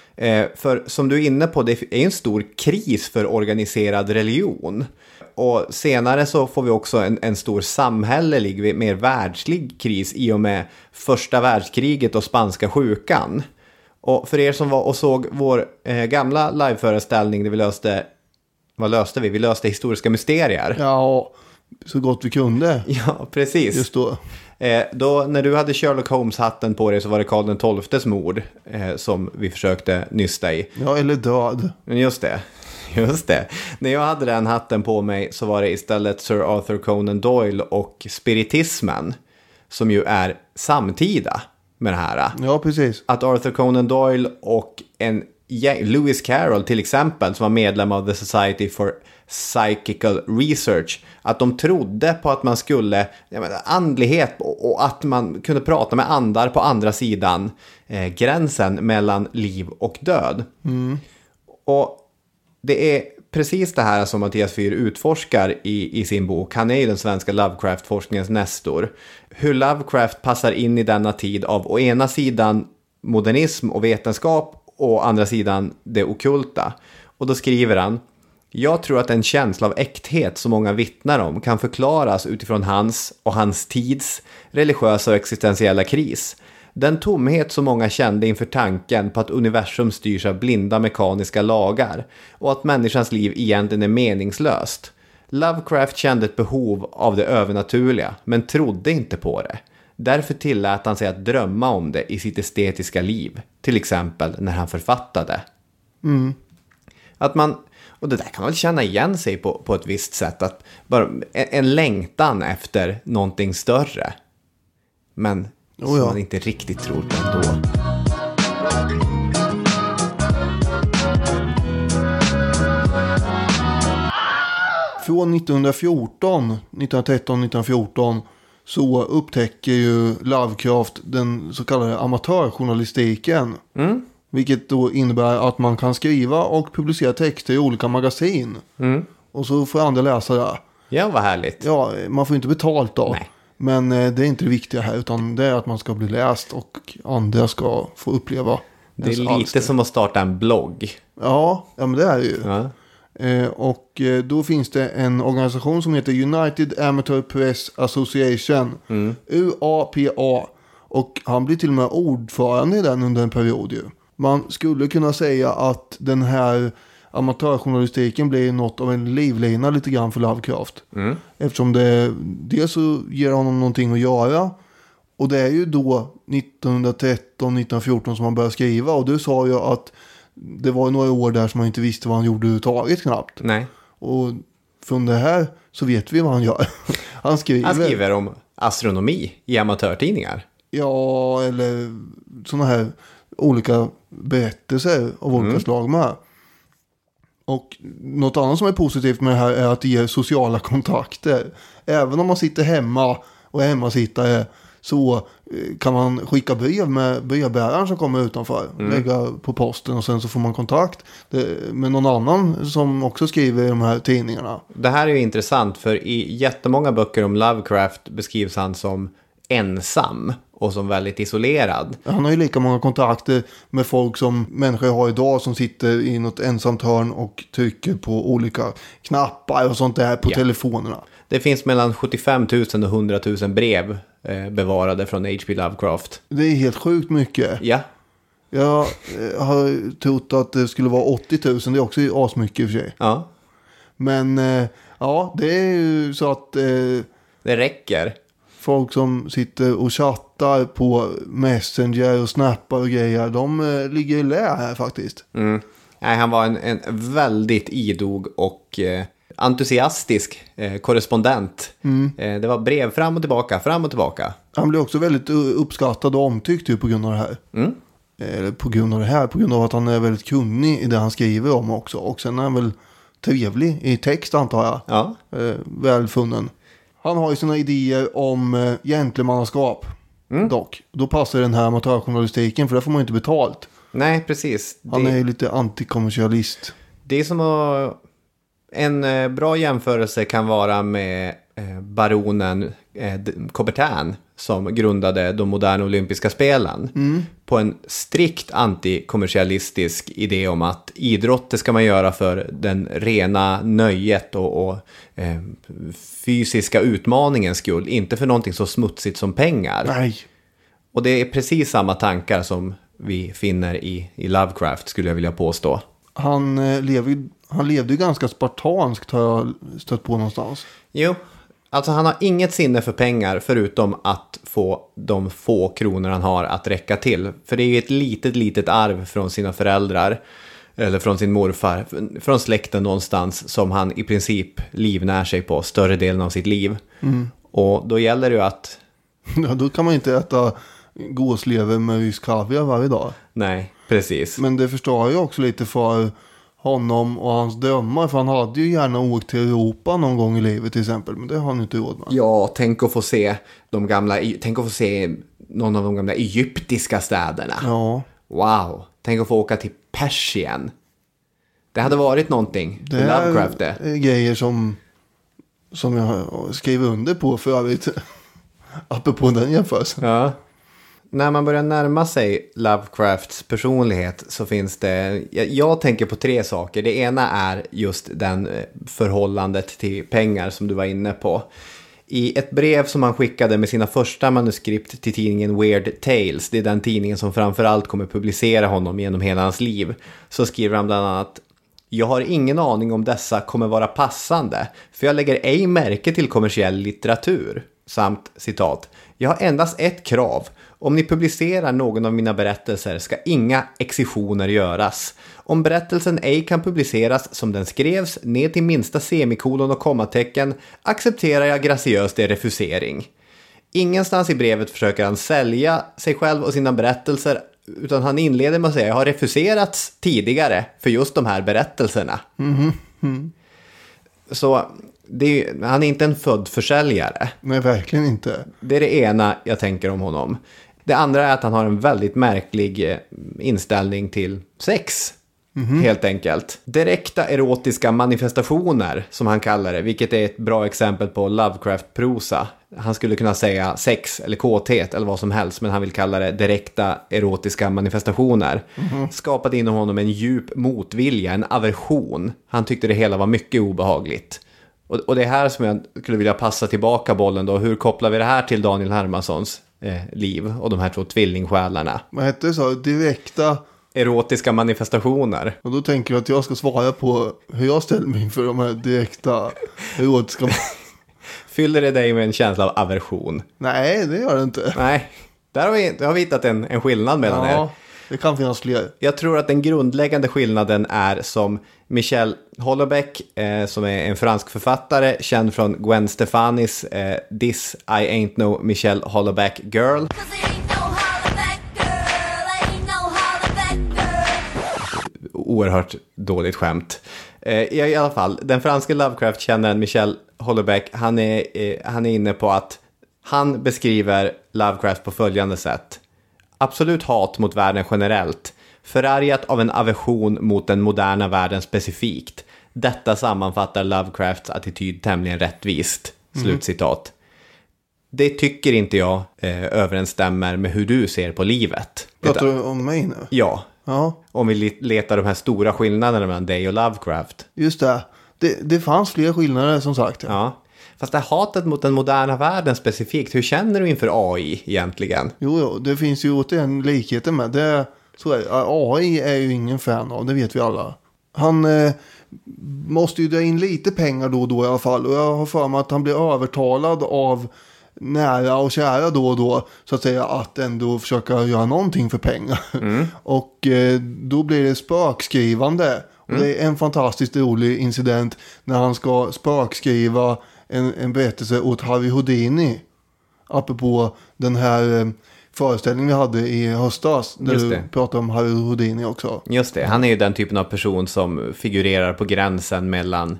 För som du är inne på, det är en stor kris för organiserad religion. Och senare så får vi också en stor samhällelig, mer världslig kris i och med första världskriget och spanska sjukan. Och för er som var och såg vår gamla liveföreställning där vi löste, vad löste vi? Vi löste historiska mysterier. Ja, så gott vi kunde. Ja, precis. Just då. Då när du hade Sherlock Holmes-hatten på dig så var det Karl XII:s mord som vi försökte nysta i. Ja, eller död. Just det. När jag hade den hatten på mig så var det istället Sir Arthur Conan Doyle och spiritismen som ju är samtida med det här. Ja, precis. Att Arthur Conan Doyle och en Lewis Carroll till exempel, som var medlem av The Society for Psychical Research, att de trodde på att man skulle andlighet och att man kunde prata med andar på andra sidan gränsen mellan liv och död. Och det är precis det här som Mattias Fyr utforskar i sin bok. Han är ju den svenska Lovecraft-forskningens nestor. Hur Lovecraft passar in i denna tid av å ena sidan modernism och vetenskap och å andra sidan det ockulta. Och då skriver han: jag tror att en känsla av äkthet som många vittnar om kan förklaras utifrån hans och hans tids religiösa och existentiella kris. Den tomhet som många kände inför tanken på att universum styrs av blinda mekaniska lagar och att människans liv egentligen är meningslöst. Lovecraft kände ett behov av det övernaturliga men trodde inte på det. Därför tillät han sig att drömma om det i sitt estetiska liv. Till exempel när han författade. Att man, och det där kan man väl känna igen sig på ett visst sätt. Att bara en längtan efter någonting större. Men som man inte riktigt tror på ändå. Från 1913-1914 så upptäcker ju Lovecraft den så kallade amatörjournalistiken. Vilket då innebär att man kan skriva och publicera texter i olika magasin. Och så får andra läsa det. Ja, vad härligt. Ja, man får inte betalt då. Nej. Men det är inte det viktiga här, utan det är att man ska bli läst och andra ska få uppleva. Det är lite som att starta en blogg. Ja, men det är det ju. Ja. Och då finns det en organisation som heter United Amateur Press Association. UAPA. Och han blir till och med ordförande i den under en period ju. Man skulle kunna säga att den här amatörjournalistiken blir något av en livlina lite grann för Lovecraft. Eftersom det så ger honom någonting att göra. Och det är ju då 1913-1914 som han börjar skriva. Och du sa ju att det var några år där som man inte visste vad han gjorde överhuvudtaget knappt. Nej. Och från det här så vet vi vad han gör. Han skriver om astronomi i amatörtidningar. Ja, eller sådana här olika berättelser av olika slag med. Och något annat som är positivt med det här är att det ger sociala kontakter. Även om man sitter hemma och är hemmasittare så kan man skicka brev med brevbäraren som kommer utanför. Lägga på posten och sen så får man kontakt med någon annan som också skriver i de här tidningarna. Det här är ju intressant för i jättemånga böcker om Lovecraft beskrivs han som ensam och som väldigt isolerad. Han har ju lika många kontakter med folk som människor har idag som sitter i något ensamt hörn och trycker på olika knappar och sånt där på telefonerna. Det finns mellan 75 000 och 100 000 brev bevarade från H.P. Lovecraft. Det är helt sjukt mycket. Ja. Jag har trott att det skulle vara 80 000. Det är också asmycket i och för sig. Ja. Men ja, det är ju så att det räcker. Folk som sitter och chattar på Messenger och snappar och grejer, de ligger i lä här faktiskt. Nej, han var en väldigt idog och entusiastisk korrespondent. Det var brev fram och tillbaka. Han blev också väldigt uppskattad och omtyckt på grund av det här. Eller på grund av att han är väldigt kunnig i det han skriver om också. Och sen är han väl trevlig i text, antar jag. Ja. Välfunnen. Han har ju sina idéer om gentlemannaskap. Dock. Då passar den här amatörjournalistiken, för det får man inte betalt. Nej, precis. Han är ju lite antikommersialist. Det är som att en bra jämförelse kan vara med baronen Coubertin som grundade de moderna olympiska spelen på en strikt antikommersialistisk idé om att idrott det ska man göra för den rena nöjet och fysiska utmaningens skull, inte för någonting så smutsigt som pengar. Nej. Och det är precis samma tankar som vi finner i Lovecraft, skulle jag vilja påstå. Han levde ju ganska spartanskt, har jag stött på någonstans. Jo, alltså han har inget sinne för pengar förutom att få de få kronor han har att räcka till. För det är ju ett litet arv från sina föräldrar eller från sin morfar, från släkten någonstans som han i princip livnär sig på större delen av sitt liv. Och då gäller det ju att... Ja, då kan man inte äta gåslever med rysk kaviar varje dag. Nej, precis. Men det förstår jag också lite för honom och hans drömmar, för han hade ju gärna åkt till Europa någon gång i livet till exempel, men det har han inte råd med. Ja, tänk att få se någon av de gamla egyptiska städerna. Ja. Wow, tänk att få åka till Persien. Det hade varit någonting för Lovecraft det. Det är grejer som jag skriver under på för övrigt. Apropå den jämförelsen. Ja. När man börjar närma sig Lovecrafts personlighet så finns det... Jag tänker på 3 saker. Det ena är just den förhållandet till pengar som du var inne på. I ett brev som han skickade med sina första manuskript till tidningen Weird Tales, det är den tidningen som framförallt kommer publicera honom genom hela hans liv, så skriver han bland annat: jag har ingen aning om dessa kommer vara passande, för jag lägger ej märke till kommersiell litteratur. samt citat: "Jag har endast ett krav. Om ni publicerar någon av mina berättelser ska inga excisioner göras. Om berättelsen ej kan publiceras som den skrevs ned till minsta semikolon och kommatecken accepterar jag graciöst er refusering." Ingenstans i brevet försöker han sälja sig själv och sina berättelser, utan han inleder med att säga: "Jag har refuserats tidigare för just de här berättelserna." Så han är inte en född försäljare. Nej, verkligen inte. Det är det ena jag tänker om honom. Det andra är att han har en väldigt märklig inställning till sex. Helt enkelt. Direkta erotiska manifestationer, som han kallar det, vilket är ett bra exempel på Lovecraft-prosa. Han skulle kunna säga sex eller kåthet eller vad som helst, men han vill kalla det direkta erotiska manifestationer. Skapade inom honom en djup motvilja, en aversion. Han tyckte det hela var mycket obehagligt. Och det är här som jag skulle vilja passa tillbaka bollen då. Hur kopplar vi det här till Daniel Hermanssons liv och de här två tvillingsjälarna? Vad hette det så? Direkta erotiska manifestationer. Och då tänker jag att jag ska svara på hur jag ställer mig inför de här direkta erotiska... Fyller det dig med en känsla av aversion? Nej, det gör det inte. Nej, där har vi hittat en skillnad mellan er. Ja, det kan finnas fler. Jag tror att den grundläggande skillnaden är som Michel Houellebecq, som är en fransk författare, känd från Gwen Stefani's This I Ain't No Michel Houellebecq Girl. Oerhört dåligt skämt. I alla fall, den franska Lovecraft-kännaren Michel Houellebecq, han är inne på att han beskriver Lovecraft på följande sätt: absolut hat mot världen generellt, förargat av en aversion mot den moderna världen specifikt. Detta sammanfattar Lovecrafts attityd tämligen rättvist. Slutcitat. Det tycker inte jag överensstämmer med hur du ser på livet. Pratar du om mig nu? Ja. Ja. Om vi letar de här stora skillnaderna mellan dig och Lovecraft. Just det. Det fanns fler skillnader som sagt. Ja. Fast det hatet mot den moderna världen specifikt, hur känner du inför AI egentligen? Jo, det finns ju återigen likheter med det. Så är, AI är ju ingen fan av, det vet vi alla. Han måste ju dra in lite pengar då och då i alla fall. Och jag har för mig att han blir övertalad av nära och kära då och då, så att säga, att ändå försöka göra någonting för pengar. Och då blir det spökskrivande. Och det är en fantastiskt rolig incident när han ska spökskriva en berättelse åt Harry Houdini. Apropå den här föreställningen vi hade i höstas, där du pratade om Harry Houdini också. Just det, han är ju den typen av person som figurerar på gränsen mellan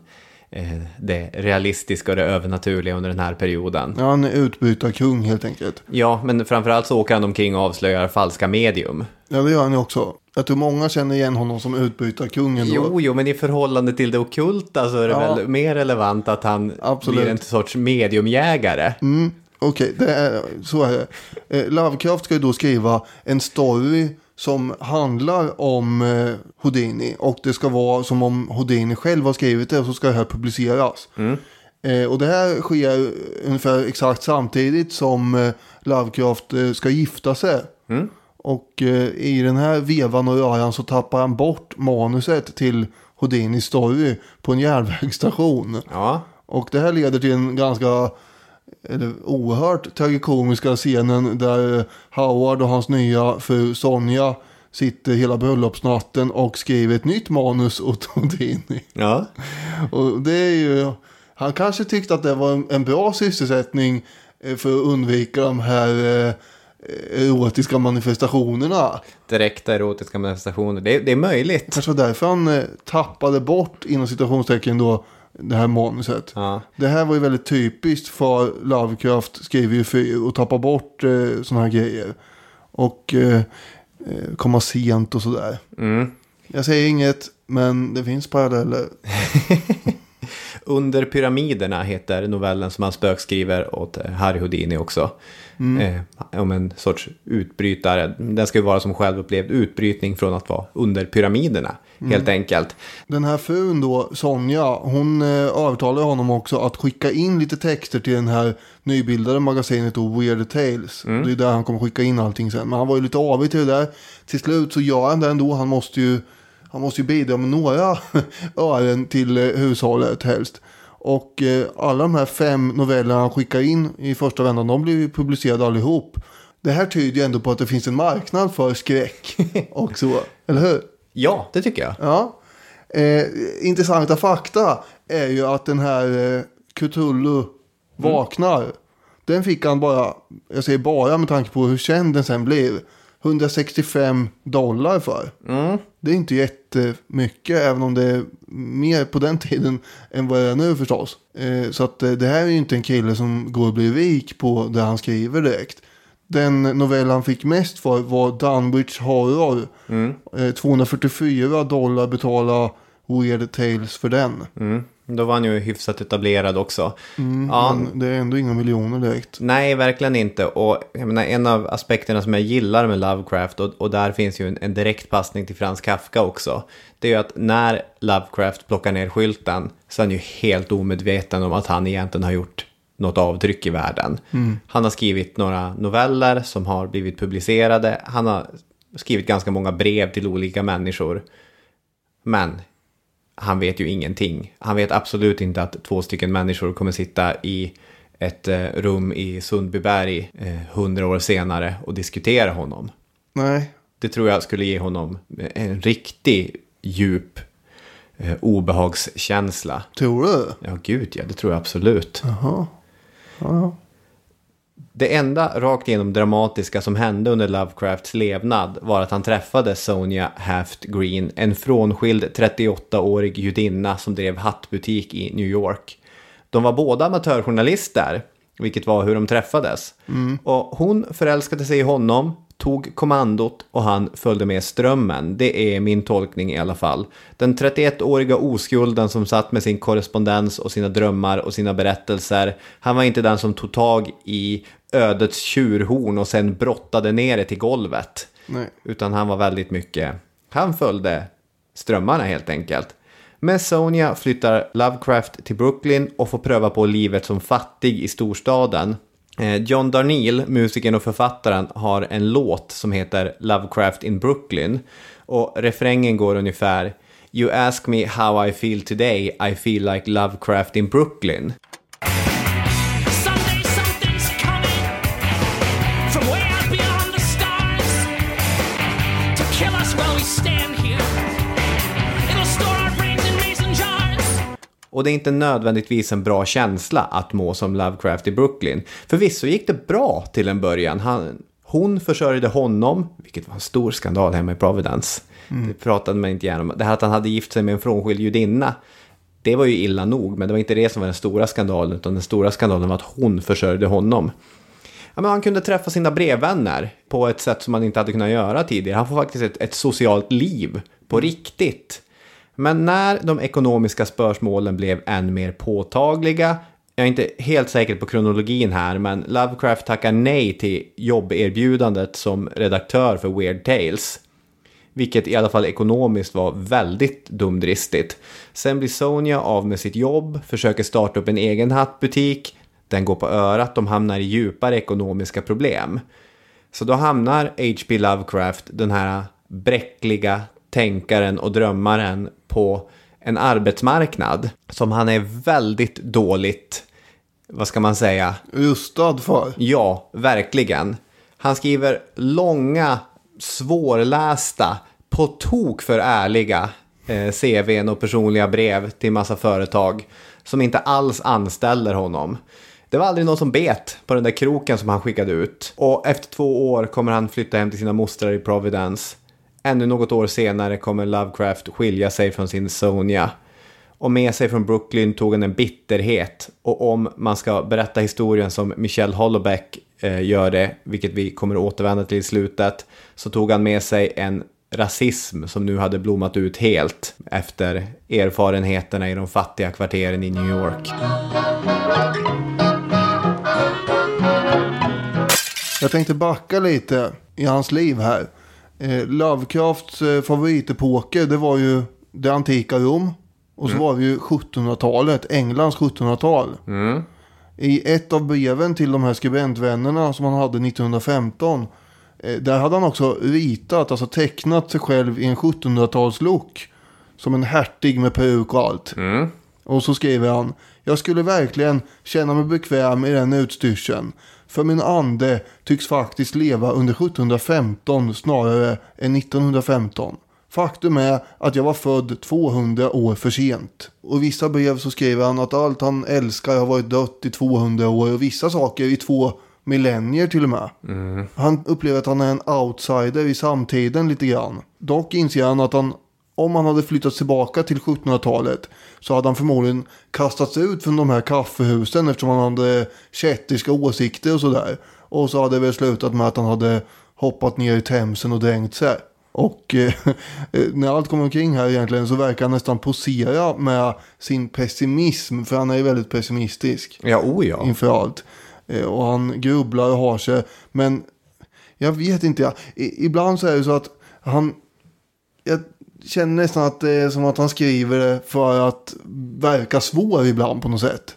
det realistiska och det övernaturliga under den här perioden. Ja, han är utbytarkung helt enkelt. Ja, men framförallt så åker han omkring och avslöjar falska medium. Ja, det gör han ju också. Jag tror många känner igen honom som utbytarkungen då. Jo, men i förhållande till det ockulta så är det väl mer relevant att han blir en sorts mediumjägare. Okej, så är det. Lovecraft ska ju då skriva en story som handlar om Houdini, och det ska vara som om Houdini själv har skrivit det, och så ska det här publiceras. Och det här sker ungefär exakt samtidigt som Lovecraft ska gifta sig. Och i den här vevan och röran så tappar han bort manuset till Houdinis story på en järnvägsstation. Ja. Och det här leder till en ganska oerhört tragikomiska scenen där Howard och hans nya fru Sonja sitter hela bröllopsnatten och skriver ett nytt manus åt Houdini. Ja. Och det är ju, han kanske tyckte att det var en bra sysselsättning för att undvika de här erotiska manifestationerna. Direkta erotiska manifestationer. Det är möjligt. Kanske därför han tappade bort inom citationstecken då det här manuset. Ja. Det här var ju väldigt typiskt för Lovecraft, skriver ju för och tappa bort såna här grejer. Och komma sent och sådär. Jag säger inget, men det finns paralleller. Under pyramiderna heter novellen som han spökskriver åt Harry Houdini också. Om en sorts utbrytare. Den ska ju vara som självupplevd utbrytning från att vara under pyramiderna. Helt enkelt. Den här frun då, Sonja, hon övertalar honom också att skicka in lite texter till den här nybildade magasinet då, Weird Tales. Det är där han kommer skicka in allting sen. Men han var ju lite avig till det där. Till slut så gör han det ändå. Han måste ju bidra med några ören till hushållet helst. Och alla de här 5 novellerna han skickar in i första vändan, de blir ju publicerade allihop. Det här tyder ju ändå på att det finns en marknad för skräck och så, eller hur? Ja, det tycker jag. Ja. Intressanta fakta är ju att den här Cthulhu vaknar. Den fick han bara, jag säger bara med tanke på hur känd den sen blir, $165 för. Det är inte jättemycket, även om det är mer på den tiden än vad det är nu förstås. Så att det här är ju inte en kille som går och blir rik på det han skriver direkt. Den novell han fick mest för var Dunwich Horror. $244 betala Weird Tales för den. Då var han ju hyfsat etablerad också. Men det är ändå inga miljoner direkt. Nej, verkligen inte. Och jag menar, en av aspekterna som jag gillar med Lovecraft, och där finns ju en direkt passning till Franz Kafka också, det är ju att när Lovecraft plockar ner skylten så är han ju helt omedveten om att han egentligen har gjort något avtryck i världen. Han har skrivit några noveller som har blivit publicerade. Han har skrivit ganska många brev till olika människor. Men han vet ju ingenting. Han vet absolut inte att 2 stycken människor kommer sitta i ett rum i Sundbyberg 100 år senare och diskutera honom. Nej. Det tror jag skulle ge honom en riktig djup obehagskänsla. Tror du? Ja, gud ja, det tror jag absolut. Jaha. Ja. Det enda rakt igenom dramatiska som hände under Lovecrafts levnad var att han träffade Sonia Haft Green, en frånskild 38-årig judinna som drev hattbutik i New York. De var båda amatörjournalister, vilket var hur de träffades. Och hon förälskade sig i honom, tog kommandot och han följde med strömmen. Det är min tolkning i alla fall. Den 31-åriga oskulden som satt med sin korrespondens och sina drömmar och sina berättelser. Han var inte den som tog tag i ödets tjurhorn och sen brottade ner det till golvet. Nej. Utan han var väldigt mycket, han följde strömmarna helt enkelt. Med Sonia flyttar Lovecraft till Brooklyn och får pröva på livet som fattig i storstaden. John Darnielle, musikern och författaren, har en låt som heter Lovecraft in Brooklyn. Och refrängen går ungefär: You ask me how I feel today, I feel like Lovecraft in Brooklyn. Och det är inte nödvändigtvis en bra känsla att må som Lovecraft i Brooklyn. Förvisso gick det bra till en början. Hon försörjde honom, vilket var en stor skandal hemma i Providence. Det pratade man inte gärna om. Det här att han hade gift sig med en frånskild judinna, det var ju illa nog. Men det var inte det som var den stora skandalen, utan den stora skandalen var att hon försörjde honom. Ja, men han kunde träffa sina brevvänner på ett sätt som man inte hade kunnat göra tidigare. Han får faktiskt ett socialt liv på riktigt. Men när de ekonomiska spörsmålen blev än mer påtagliga, jag är inte helt säker på kronologin här, men Lovecraft tackar nej till jobberbjudandet som redaktör för Weird Tales. Vilket i alla fall ekonomiskt var väldigt dumdristigt. Sen blir Sonia av med sitt jobb, försöker starta upp en egen hattbutik. Den går på örat, de hamnar i djupare ekonomiska problem. Så då hamnar H.P. Lovecraft, den här bräckliga tänkaren och drömmaren, på en arbetsmarknad som han är väldigt dåligt, vad ska man säga, rustad för. Ja, verkligen. Han skriver långa, svårlästa, på tok för ärliga CV:n och personliga brev till massa företag som inte alls anställer honom. Det var aldrig någon som bet på den där kroken som han skickade ut. Och efter 2 år kommer han flytta hem till sina mostrar i Providence. Ännu något år senare kommer Lovecraft skilja sig från sin Sonia. Och med sig från Brooklyn tog han en bitterhet. Och om man ska berätta historien som Michelle Houellebecq gör det, vilket vi kommer att återvända till i slutet, så tog han med sig en rasism som nu hade blommat ut helt efter erfarenheterna i de fattiga kvarteren i New York. Jag tänkte backa lite i hans liv här. Lovecrafts favoritepoker, det var ju det antika Rom. Och så var det ju 1700-talet, Englands 1700-tal. I ett av breven till de här skribentvännerna som han hade 1915, där hade han också ritat, alltså tecknat sig själv i en 1700-talslook. Som en hertig med peruk och allt. Och så skriver han: jag skulle verkligen känna mig bekväm i den utstyrseln. För min ande tycks faktiskt leva under 1715 snarare än 1915. Faktum är att jag var född 200 år för sent. Och i vissa brev så skriver han att allt han älskar har varit dött i 200 år. Och vissa saker i 2 millennier till och med. Han upplever att han är en outsider i samtiden lite grann. Dock inser han att om han hade flyttat tillbaka till 1700-talet så hade han förmodligen kastats ut från de här kaffehusen eftersom han hade kättiska åsikter och sådär. Och så hade det väl slutat med att han hade hoppat ner i Themsen och dränkt sig. Och när allt kommer omkring här egentligen så verkar han nästan posera med sin pessimism, för han är ju väldigt pessimistisk. Ja. Inför allt. Och han grubblar och har sig. Men jag vet inte. Ibland så är det så att jag känner nästan att det är som att han skriver det för att verka svår ibland på något sätt.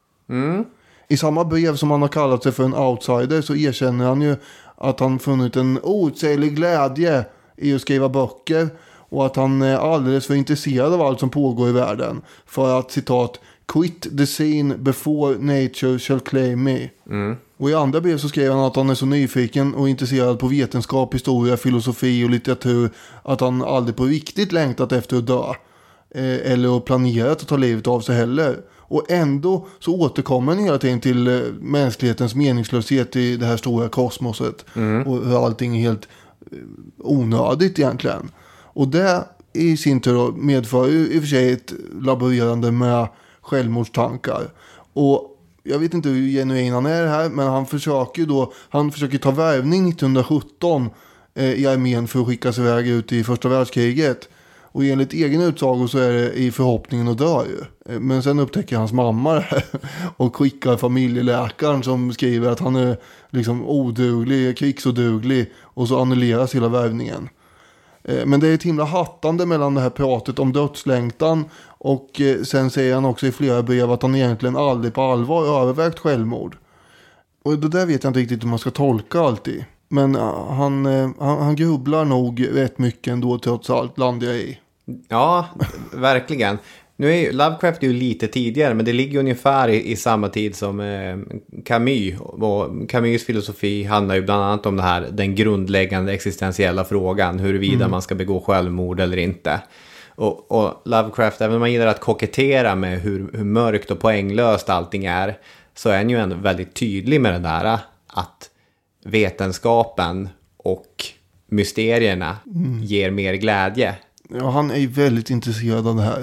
I samma brev som han har kallat sig för en outsider så erkänner han ju att han funnit en outsäglig glädje i att skriva böcker och att han är alldeles för intresserad av allt som pågår i världen för att, citat, quit the scene before nature shall claim me. Och i andra brev så skrev han att han är så nyfiken och intresserad på vetenskap, historia, filosofi och litteratur att han aldrig på riktigt längtat efter att dö eller att planerat att ta livet av sig heller. Och ändå så återkommer han hela tiden till mänsklighetens meningslöshet i det här stora kosmoset och hur allting är helt onödigt egentligen. Och det i sin tur medför ju i och för sig ett laborerande med självmordstankar. Och jag vet inte hur genuin han är här, men han försöker ta värvning 1917 i armén för att skickas iväg ut i första världskriget. Och enligt egen utsago så är det i förhoppningen att dö ju. Men sen upptäcker hans mamma det här och skickar familjeläkaren som skriver att han är liksom oduglig, krigsoduglig, och så annulleras hela värvningen. Men det är ett himla hattande mellan det här pratet om dödslängtan och sen säger han också i flera brev att han egentligen aldrig på allvar övervägt självmord. Och det där vet jag inte riktigt hur man ska tolka alltid. Men han grubblar nog rätt mycket ändå trots allt, landar jag i. Ja, verkligen. Nu är ju Lovecraft ju lite tidigare, men det ligger ungefär i samma tid som Camus. Och Camus filosofi handlar ju bland annat om det här, den grundläggande existentiella frågan, huruvida man ska begå självmord eller inte. Och Lovecraft, även om man gillar att kokettera med hur mörkt och poänglöst allting är, så är han ju ändå väldigt tydlig med det där att vetenskapen och mysterierna ger mer glädje. Ja, han är ju väldigt intresserad av det här.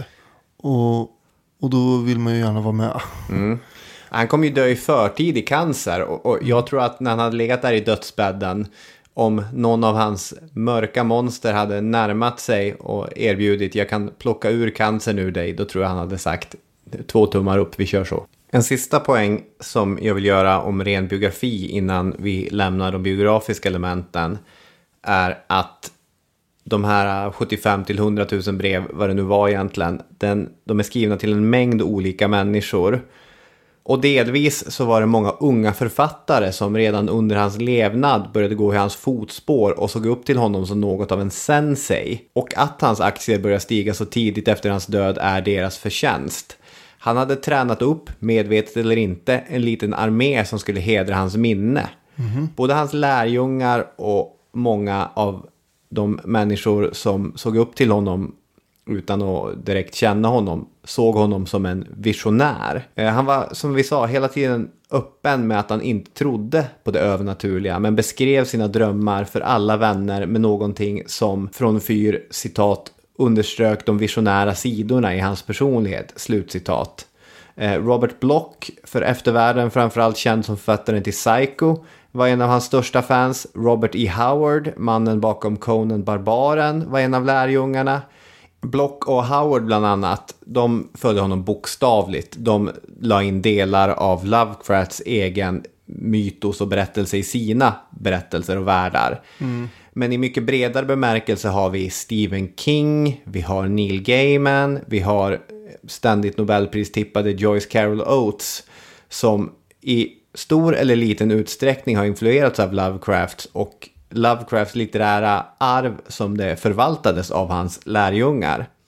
Och då vill man ju gärna vara med. Han kom ju dö i förtid i cancer. Och jag tror att när han hade legat där i dödsbädden, om någon av hans mörka monster hade närmat sig och erbjudit, jag kan plocka ur cancern ur dig, då tror jag han hade sagt 2 tummar upp, vi kör så. En sista poäng som jag vill göra om ren biografi innan vi lämnar de biografiska elementen är att de här 75 till 100 000 brev, vad det nu var egentligen, de är skrivna till en mängd olika människor. Och delvis så var det många unga författare som redan under hans levnad började gå i hans fotspår och såg upp till honom som något av en sensei. Och att hans aktier började stiga så tidigt efter hans död är deras förtjänst. Han hade tränat upp, medvetet eller inte, en liten armé som skulle hedra hans minne. Både hans lärjungar och många av de människor som såg upp till honom utan att direkt känna honom såg honom som en visionär. Han var, som vi sa, hela tiden öppen med att han inte trodde på det övernaturliga, men beskrev sina drömmar för alla vänner med någonting som från fyr, citat, underströk de visionära sidorna i hans personlighet, slutcitat. Robert Bloch, för eftervärlden framförallt känd som författaren till Psycho, var en av hans största fans. Robert E. Howard, mannen bakom Conan Barbaren, var en av lärjungarna. Bloch och Howard bland annat, de följde honom bokstavligt. De la in delar av Lovecrafts egen mytos och berättelse i sina berättelser och världar. Men i mycket bredare bemärkelse har vi Stephen King, vi har Neil Gaiman, vi har ständigt Nobelpristippade Joyce Carol Oates, som i stor eller liten utsträckning har influerats av Lovecraft och Lovecrafts litterära arv som det förvaltades av hans lärjungar.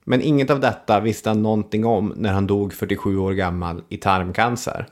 Men inget av detta visste han någonting om när han dog 47 år gammal i tarmcancer.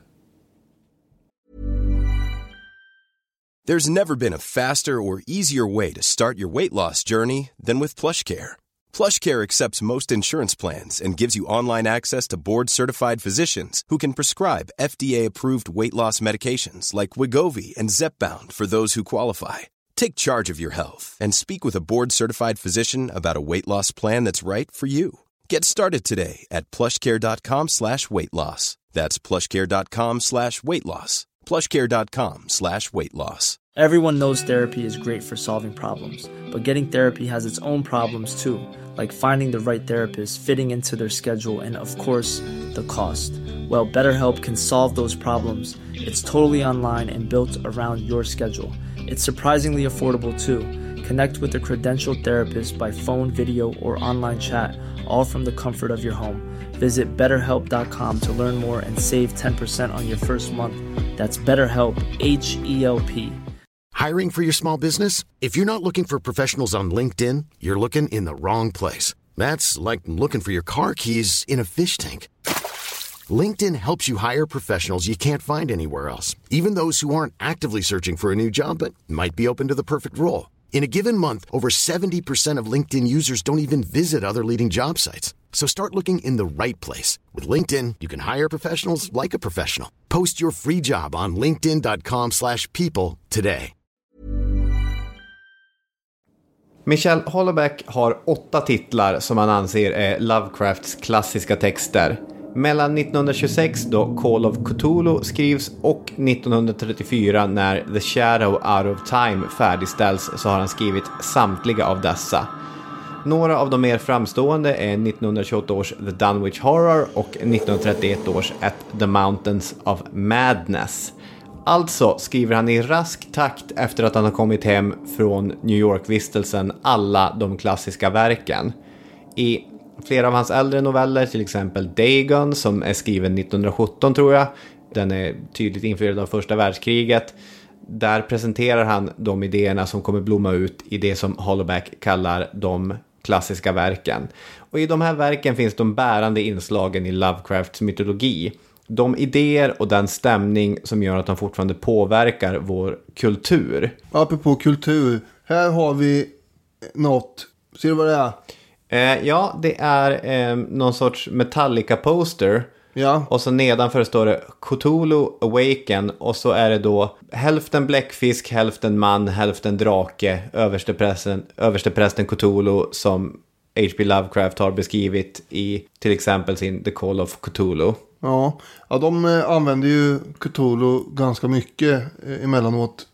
There's never been a faster or easier way to start your weight loss journey than with PlushCare. PlushCare accepts most insurance plans and gives you online access to board-certified physicians who can prescribe FDA-approved weight loss medications like Wegovy and Zepbound for those who qualify. Take charge of your health and speak with a board-certified physician about a weight loss plan that's right for you. Get started today at plushcare.com/weightloss. That's plushcare.com/weightloss. plushcare.com/weightloss. Everyone knows therapy is great for solving problems, but getting therapy has its own problems too, like finding the right therapist, fitting into their schedule, and of course, the cost. Well, BetterHelp can solve those problems. It's totally online and built around your schedule. It's surprisingly affordable too. Connect with a credentialed therapist by phone, video, or online chat, all from the comfort of your home. Visit BetterHelp.com to learn more and save 10% on your first month. That's BetterHelp, H-E-L-P. Hiring for your small business? If you're not looking for professionals on LinkedIn, you're looking in the wrong place. That's like looking for your car keys in a fish tank. LinkedIn helps you hire professionals you can't find anywhere else, even those who aren't actively searching for a new job but might be open to the perfect role. In a given month, over 70% of LinkedIn users don't even visit other leading job sites. So start looking in the right place. With LinkedIn, you can hire professionals like a professional. Post your free job on linkedin.com/people today. Michel Houellebecq har 8 titlar som han anser är Lovecrafts klassiska texter. Mellan 1926 då Call of Cthulhu skrivs och 1934 när The Shadow Out of Time färdigställs så har han skrivit samtliga av dessa. Några av de mer framstående är 1928 års The Dunwich Horror och 1931 års At the Mountains of Madness. Alltså skriver han i rask takt efter att han har kommit hem från New York-vistelsen alla de klassiska verken. I flera av hans äldre noveller, till exempel Dagon som är skriven 1917 tror jag, den är tydligt influerad av första världskriget. Där presenterar han de idéerna som kommer blomma ut i det som Houellebecq kallar de klassiska verken. Och i de här verken finns de bärande inslagen i Lovecrafts mytologi. De idéer och den stämning som gör att de fortfarande påverkar vår kultur. Apropå kultur, här har vi något. Ser du vad det är? Ja, det är någon sorts Metallica-poster. Ja. Och så nedanför står det Cthulhu Awaken. Och så är det då hälften bläckfisk, hälften man, hälften drake. Översteprästen Cthulhu som H.P. Lovecraft har beskrivit i till exempel sin The Call of Cthulhu. Ja, de använder ju Cthulhu ganska mycket emellanåt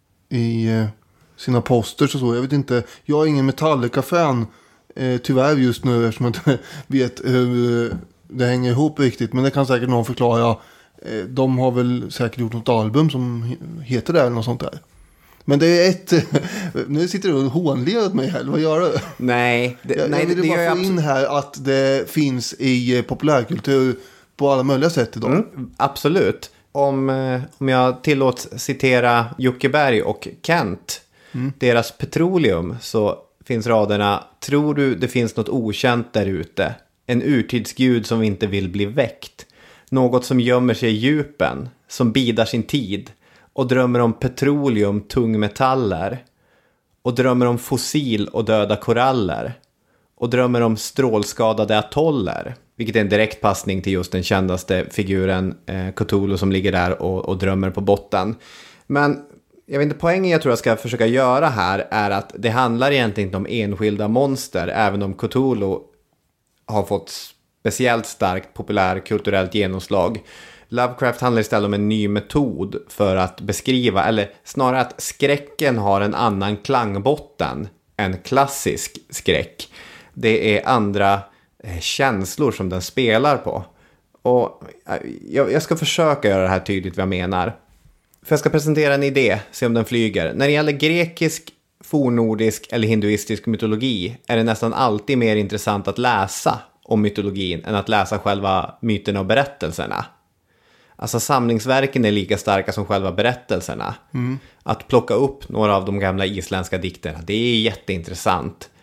i sina posters och så. Jag vet inte, jag är ingen Metallica-fan tyvärr just nu eftersom jag inte vet hur det hänger ihop riktigt. Men det kan säkert någon förklara. De har väl säkert gjort något album som heter det eller något sånt där. Men det är nu sitter du och hånler åt mig här. Vad gör du? Nej, jag vill bara få in här att det finns i populärkultur på alla möjliga sätt idag. Absolut. Om jag tillåts citera Jocke Berg och Kent, deras Petroleum, så finns raderna: tror du det finns något okänt där ute? En urtidsgud som inte vill bli väckt. Något som gömmer sig i djupen, som bidar sin tid och drömmer om petroleum, tungmetaller och drömmer om fossil och döda koraller och drömmer om strålskadade atoller, vilket är en direkt passning till just den kändaste figuren Cthulhu som ligger där och drömmer på botten. Men jag vet inte, poängen jag tror jag ska försöka göra här är att det handlar egentligen inte om enskilda monster, även om Cthulhu har fått speciellt starkt populärkulturellt genomslag. Lovecraft handlar istället om en ny metod för att beskriva, eller snarare att skräcken har en annan klangbotten än klassisk skräck. Det är andra känslor som den spelar på. Och jag ska försöka göra det här tydligt vad jag menar. För jag ska presentera en idé, se om den flyger. När det gäller grekisk, fornnordisk eller hinduistisk mytologi är det nästan alltid mer intressant att läsa om mytologin än att läsa själva myterna och berättelserna. Alltså samlingsverken är lika starka som själva berättelserna. Att plocka upp några av de gamla isländska dikterna, det är jätteintressant.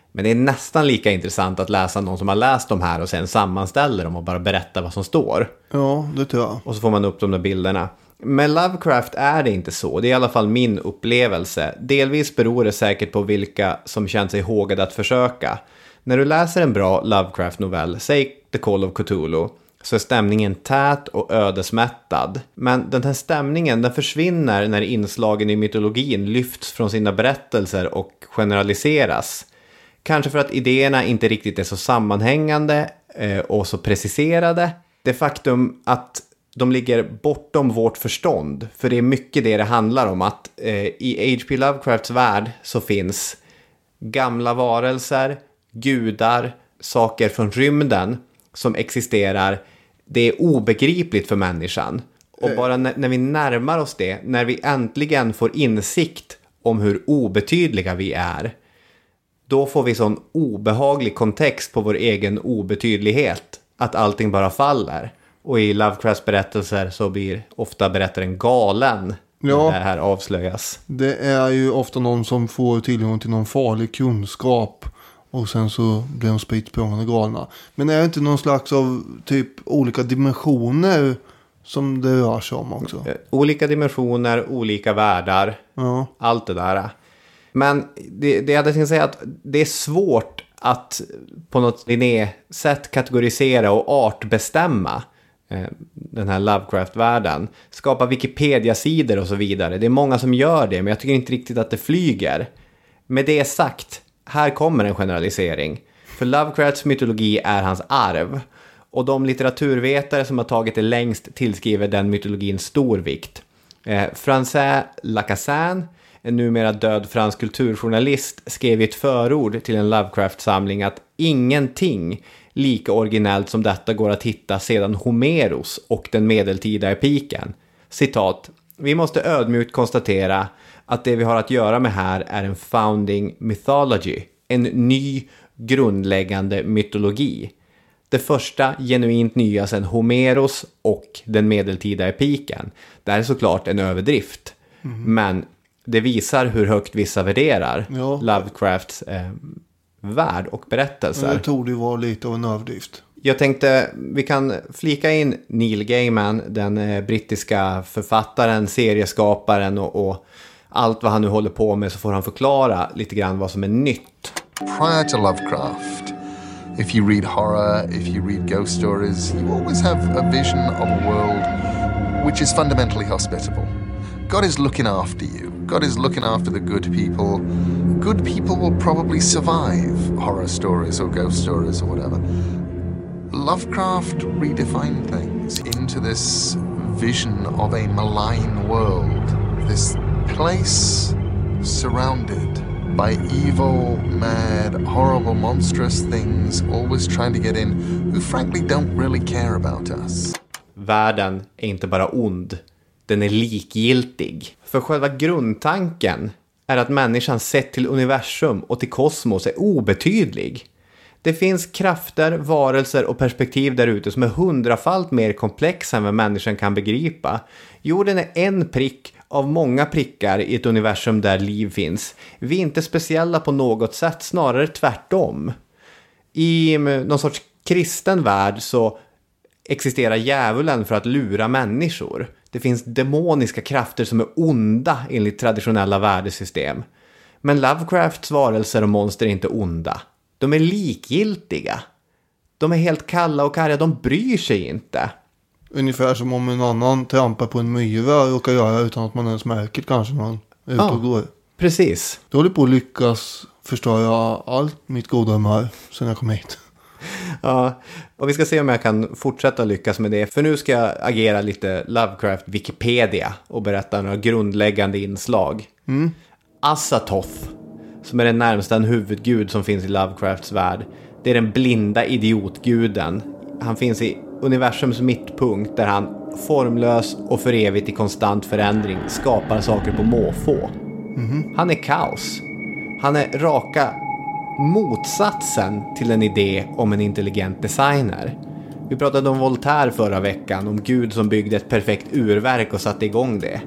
Men det är nästan lika intressant att läsa någon som har läst de här och sen sammanställer dem och bara berättar vad som står. Ja, det tror jag. Och så får man upp de där bilderna. Med Lovecraft är det inte så. Det är i alla fall min upplevelse. Delvis beror det säkert på vilka som känt sig hågade att försöka. När du läser en bra Lovecraft-novell, säg The Call of Cthulhu, så är stämningen tät och ödesmättad. Men den här stämningen, den försvinner när inslagen i mytologin lyfts från sina berättelser och generaliseras. Kanske för att idéerna inte riktigt är så sammanhängande och så preciserade. Det faktum att de ligger bortom vårt förstånd. För det är mycket det handlar om. Att i H.P. Lovecrafts värld så finns gamla varelser, gudar, saker från rymden som existerar. Det är obegripligt för människan. Och bara när vi närmar oss det, när vi äntligen får insikt om hur obetydliga vi är, då får vi sån obehaglig kontext på vår egen obetydlighet att allting bara faller. Och i Lovecrafts berättelser så blir ofta berättaren galen när det här avslöjas. Det är ju ofta någon som får tillgång till någon farlig kunskap och sen så blir de spritt språngande galna. Men är det inte någon slags av typ olika dimensioner som det rör sig om också? Olika dimensioner, olika världar, allt det där. Men det jag hade tänkt säga att det är svårt att på något sätt kategorisera och artbestämma den här Lovecraft-världen. Skapa Wikipedia-sidor och så vidare. Det är många som gör det, men jag tycker inte riktigt att det flyger. Med det sagt, här kommer en generalisering. För Lovecrafts mytologi är hans arv. Och de litteraturvetare som har tagit det längst tillskriver den mytologin stor vikt. François Lacassagne, en numera död fransk kulturjournalist, skrev i ett förord till en Lovecraft-samling att ingenting lika originellt som detta går att hitta sedan Homeros och den medeltida epiken. Citat: vi måste ödmjukt konstatera att det vi har att göra med här är en founding mythology, en ny grundläggande mytologi. Det första genuint nya sedan Homeros och den medeltida epiken. Det här är såklart en överdrift, men det visar hur högt vissa värderar Lovecrafts värld och berättelser. Det tog det vara lite av en överdrift. Jag tänkte vi kan flika in Neil Gaiman, den brittiska författaren, serieskaparen och allt vad han nu håller på med, så får han förklara lite grann vad som är nytt. Prior to Lovecraft, if you read horror, if you read ghost stories, you always have a vision of a world which is fundamentally hospitable. God is looking after you. God is looking after the good people. Good people will probably survive horror stories or ghost stories or whatever. Lovecraft redefined things into this vision of a malign world. This place surrounded by evil, mad, horrible, monstrous things always trying to get in who frankly don't really care about us. Världen är inte bara ond. Den är likgiltig. För själva grundtanken är att människan sett till universum och till kosmos är obetydlig. Det finns krafter, varelser och perspektiv där ute som är 100-falt mer komplexa än vad människan kan begripa. Jorden är en prick av många prickar i ett universum där liv finns. Vi är inte speciella på något sätt, snarare tvärtom. I någon sorts kristen värld så existerar djävulen för att lura människor. Det finns demoniska krafter som är onda enligt traditionella värdesystem. Men Lovecrafts varelser och monster är inte onda. De är likgiltiga. De är helt kalla och karga, de bryr sig inte. Ungefär som om en annan trampar på en myra och råkar göra utan att man ens märker kanske när man är ute och går. Precis. Då håller på att lyckas förstöra allt mitt goda humör sen jag kom hit. Ja, och vi ska se om jag kan fortsätta lyckas med det. För nu ska jag agera lite Lovecraft Wikipedia och berätta några grundläggande inslag. Azathoth, som är den närmsta en huvudgud som finns i Lovecrafts värld. Det är den blinda idiotguden. Han finns i universums mittpunkt där han formlös och för evigt i konstant förändring skapar saker på måfå. Han är kaos. Han är raka motsatsen till en idé om en intelligent designer. Vi pratade om Voltaire förra veckan, om Gud som byggde ett perfekt urverk och satte igång det.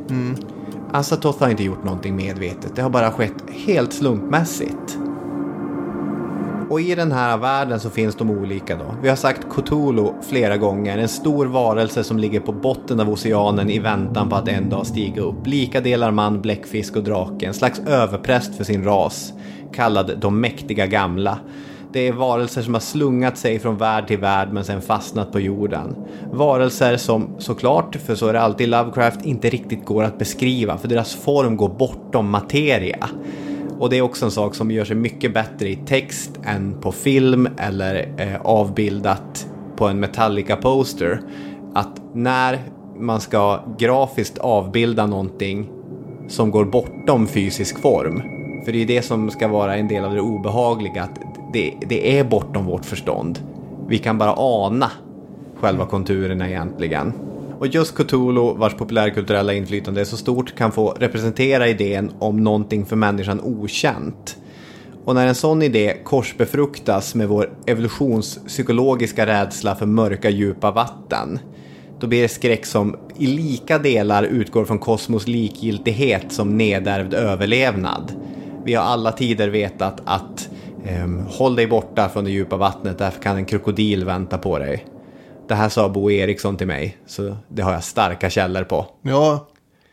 Azathoth har inte gjort någonting medvetet. Det har bara skett helt slumpmässigt. Och i den här världen så finns de olika då. Vi har sagt Cthulhu flera gånger. En stor varelse som ligger på botten av oceanen i väntan på att en dag stiga upp. Lika delar man, bläckfisk och drake. En slags överpräst för sin ras. Kallad de mäktiga gamla. Det är varelser som har slungat sig från värld till värld men sen fastnat på jorden. Varelser som såklart, för så är det alltid i Lovecraft, inte riktigt går att beskriva. För deras form går bortom materia. Och det är också en sak som gör sig mycket bättre i text än på film eller avbildat på en Metallica-poster. Att när man ska grafiskt avbilda någonting som går bortom fysisk form. För det är det som ska vara en del av det obehagliga. Att det är bortom vårt förstånd. Vi kan bara ana själva konturerna egentligen. Och just Cthulhu, vars populärkulturella inflytande är så stort, kan få representera idén om någonting för människan okänt. Och när en sån idé korsbefruktas med vår evolutionspsykologiska rädsla för mörka djupa vatten, då blir det skräck som i lika delar utgår från kosmos likgiltighet som nedärvd överlevnad. Vi har alla tider vetat att håll dig borta från det djupa vattnet, därför kan en krokodil vänta på dig. Det här sa Bo Eriksson till mig, så det har jag starka källor på. Ja,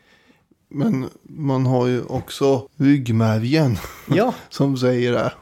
men man har ju också ryggmärgen som säger det.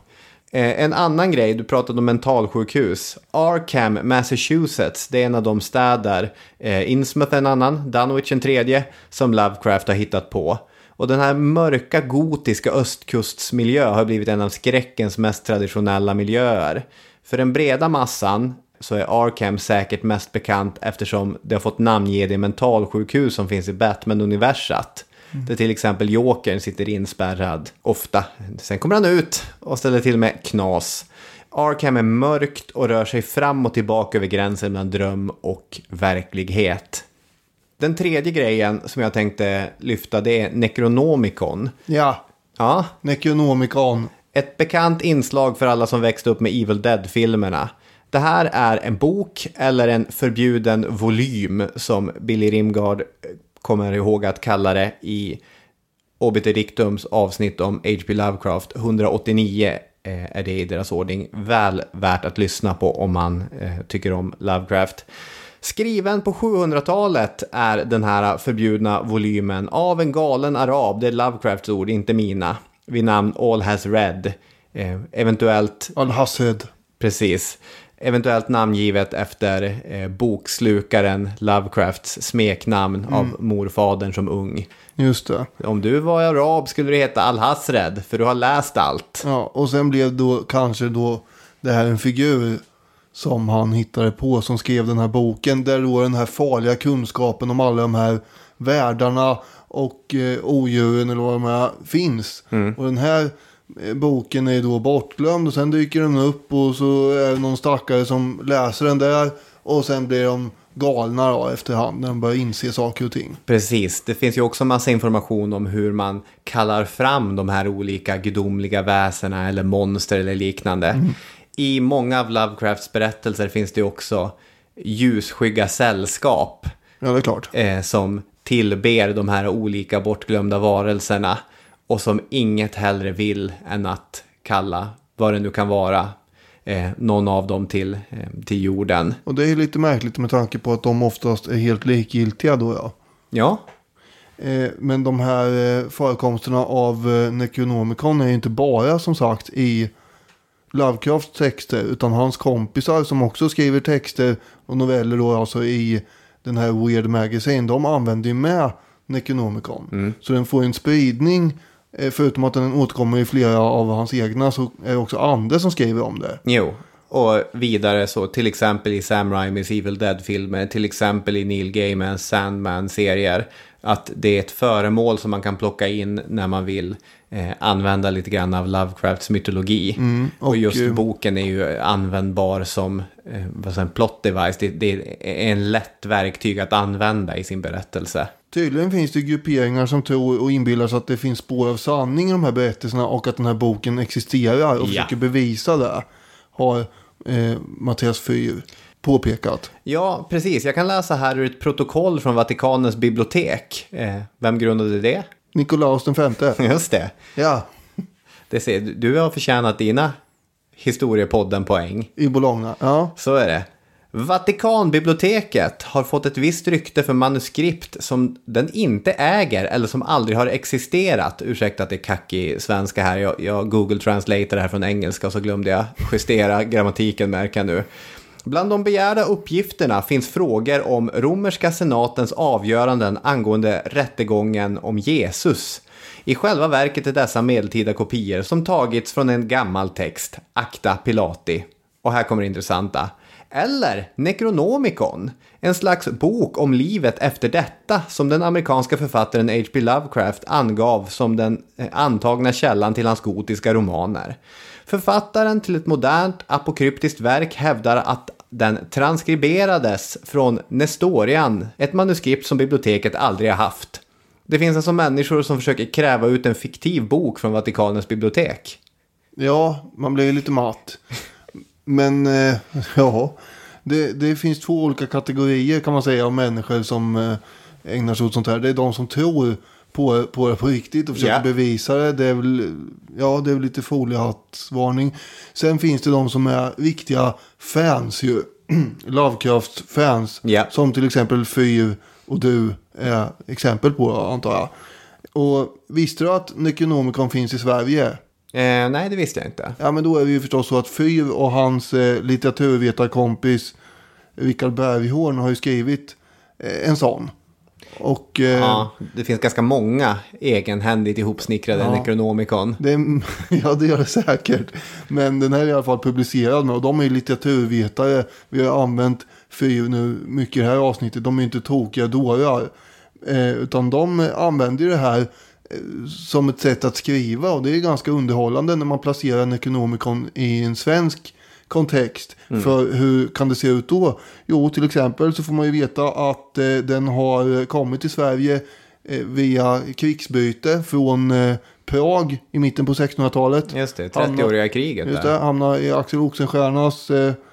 En annan grej, du pratade om mentalsjukhus. Arkham, Massachusetts, det är en av de städer. Innsmouth en annan, Dunwich en tredje, som Lovecraft har hittat på. Och den här mörka gotiska östkustsmiljö har blivit en av skräckens mest traditionella miljöer. För den breda massan så är Arkham säkert mest bekant eftersom det har fått namnge det mentalsjukhus som finns i Batman-universat. Där till exempel Jokern sitter inspärrad ofta. Sen kommer han ut och ställer till med knas. Arkham är mörkt och rör sig fram och tillbaka över gränsen mellan dröm och verklighet. Den tredje grejen som jag tänkte lyfta, det är Necronomicon. Ja, Necronomicon. Ett bekant inslag för alla som växte upp med Evil Dead-filmerna. Det här är en bok eller en förbjuden volym som Billy Rimgard kommer ihåg att kalla det i Obiter-Dictums avsnitt om H.P. Lovecraft. 189 är det i deras ordning. Väl värt att lyssna på om man tycker om Lovecraft. Skriven på 700-talet är den här förbjudna volymen av en galen arab. Det är Lovecrafts ord, inte mina. Vid namn All Has Read. Eventuellt... All Has Read. Precis. Eventuellt namngivet efter bokslukaren Lovecrafts smeknamn av morfadern som ung. Just det. Om du var arab skulle du heta Al-Hasred, för du har läst allt. Ja, och sen blev då kanske då det här en figur som han hittade på som skrev den här boken. Där då den här farliga kunskapen om alla de här världarna och odjuren eller vad de här finns. Och den här boken är då bortglömd och sen dyker den upp och så är det någon stackare som läser den där och sen blir de galna då efterhand när de börjar inse saker och ting. Precis, det finns ju också massa information om hur man kallar fram de här olika gudomliga väsena eller monster eller liknande. I många av Lovecrafts berättelser finns det också ljusskygga sällskap. Ja, det är klart. Som tillber de här olika bortglömda varelserna. Och som inget hellre vill än att kalla vad det nu kan vara någon av dem till jorden. Och det är lite märkligt med tanke på att de oftast är helt likgiltiga då, ja. Ja. Men de här förekomsterna av Necronomicon är ju inte bara som sagt i Lovecrafts texter utan hans kompisar som också skriver texter och noveller då alltså i den här Weird Magazine. De använder ju med Necronomicon. Så den får en spridning. Förutom att den återkommer i flera av hans egna så är det också andra som skriver om det. Jo, och vidare så till exempel i Sam Raimis Evil Dead-filmer, till exempel i Neil Gaimans Sandman-serier, att det är ett föremål som man kan plocka in när man vill använda lite grann av Lovecrafts mytologi. Och just boken är ju användbar som en plot device. Det är en lätt verktyg att använda i sin berättelse. Tydligen finns det grupperingar som tror och inbillar sig att det finns spår av sanning i de här berättelserna och att den här boken existerar och försöker bevisa det. Har Mattias Fyr påpekat. Ja, precis. Jag kan läsa här ur ett protokoll från Vatikanens bibliotek. Vem grundade det? Nikolaus den femte. Just det. Ja. Du har förtjänat dina historiepodden poäng. I Bologna, ja. Så är det. Vatikanbiblioteket har fått ett visst rykte för manuskript som den inte äger eller som aldrig har existerat. Ursäkta att det är kackig svenska här. Jag Google Translator det här från engelska och så glömde jag justera grammatiken, märker nu. Bland de begärda uppgifterna finns frågor om romerska senatens avgöranden angående rättegången om Jesus. I själva verket är dessa medeltida kopior som tagits från en gammal text, Acta Pilati. Och här kommer det intressanta. Eller Necronomicon, en slags bok om livet efter detta som den amerikanska författaren H.P. Lovecraft angav som den antagna källan till hans gotiska romaner. Författaren till ett modernt apokryptiskt verk hävdar att den transkriberades från Nestorian, ett manuskript som biblioteket aldrig har haft. Det finns alltså människor som försöker kräva ut en fiktiv bok från Vatikanens bibliotek. Ja, man blir lite matt. Men ja, det finns 2 olika kategorier kan man säga av människor som ägnar sig åt sånt här. Det är de som tror på det på riktigt och försöker bevisa det. Det är väl lite foliehattsvarning. Sen finns det de som är riktiga fans ju. Lovecraft-fans. Som till exempel Fyr och du är exempel på, antar jag. Och visste du att Necronomicon finns i Sverige? Nej, det visste jag inte. Ja, men då är det ju förstås så att Fyr och hans litteraturvetarkompis Richard Berghorn har ju skrivit en sån. Och, ja, det finns ganska många egenhändigt ihopsnickrade Necronomicon. Ja, det gör det säkert. Men den här är i alla fall publicerad med, och de är ju litteraturvetare. Vi har använt Fyr nu mycket i det här avsnittet. De är ju inte tokiga dårar. Utan de använder ju det här som ett sätt att skriva, och det är ganska underhållande när man placerar Necronomicon i en svensk kontext. För hur kan det se ut då? Jo, till exempel så får man ju veta att den har kommit till Sverige via krigsbyte från Prag i mitten på 1600-talet. Just det, 30-åriga kriget. Just det, hamnar i Axel Oxenstiernas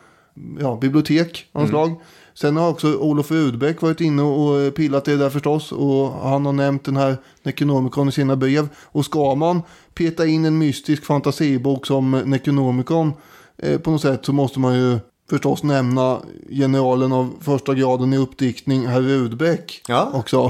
bibliotek av slag. Sen har också Olof Rudbeck varit inne och pillat det där förstås. Och han har nämnt den här Necronomicon i sina brev. Och ska man peta in en mystisk fantasibok som Necronomicon på något sätt, så måste man ju förstås nämna generalen av första graden i uppdiktning, herr Rudbeck också.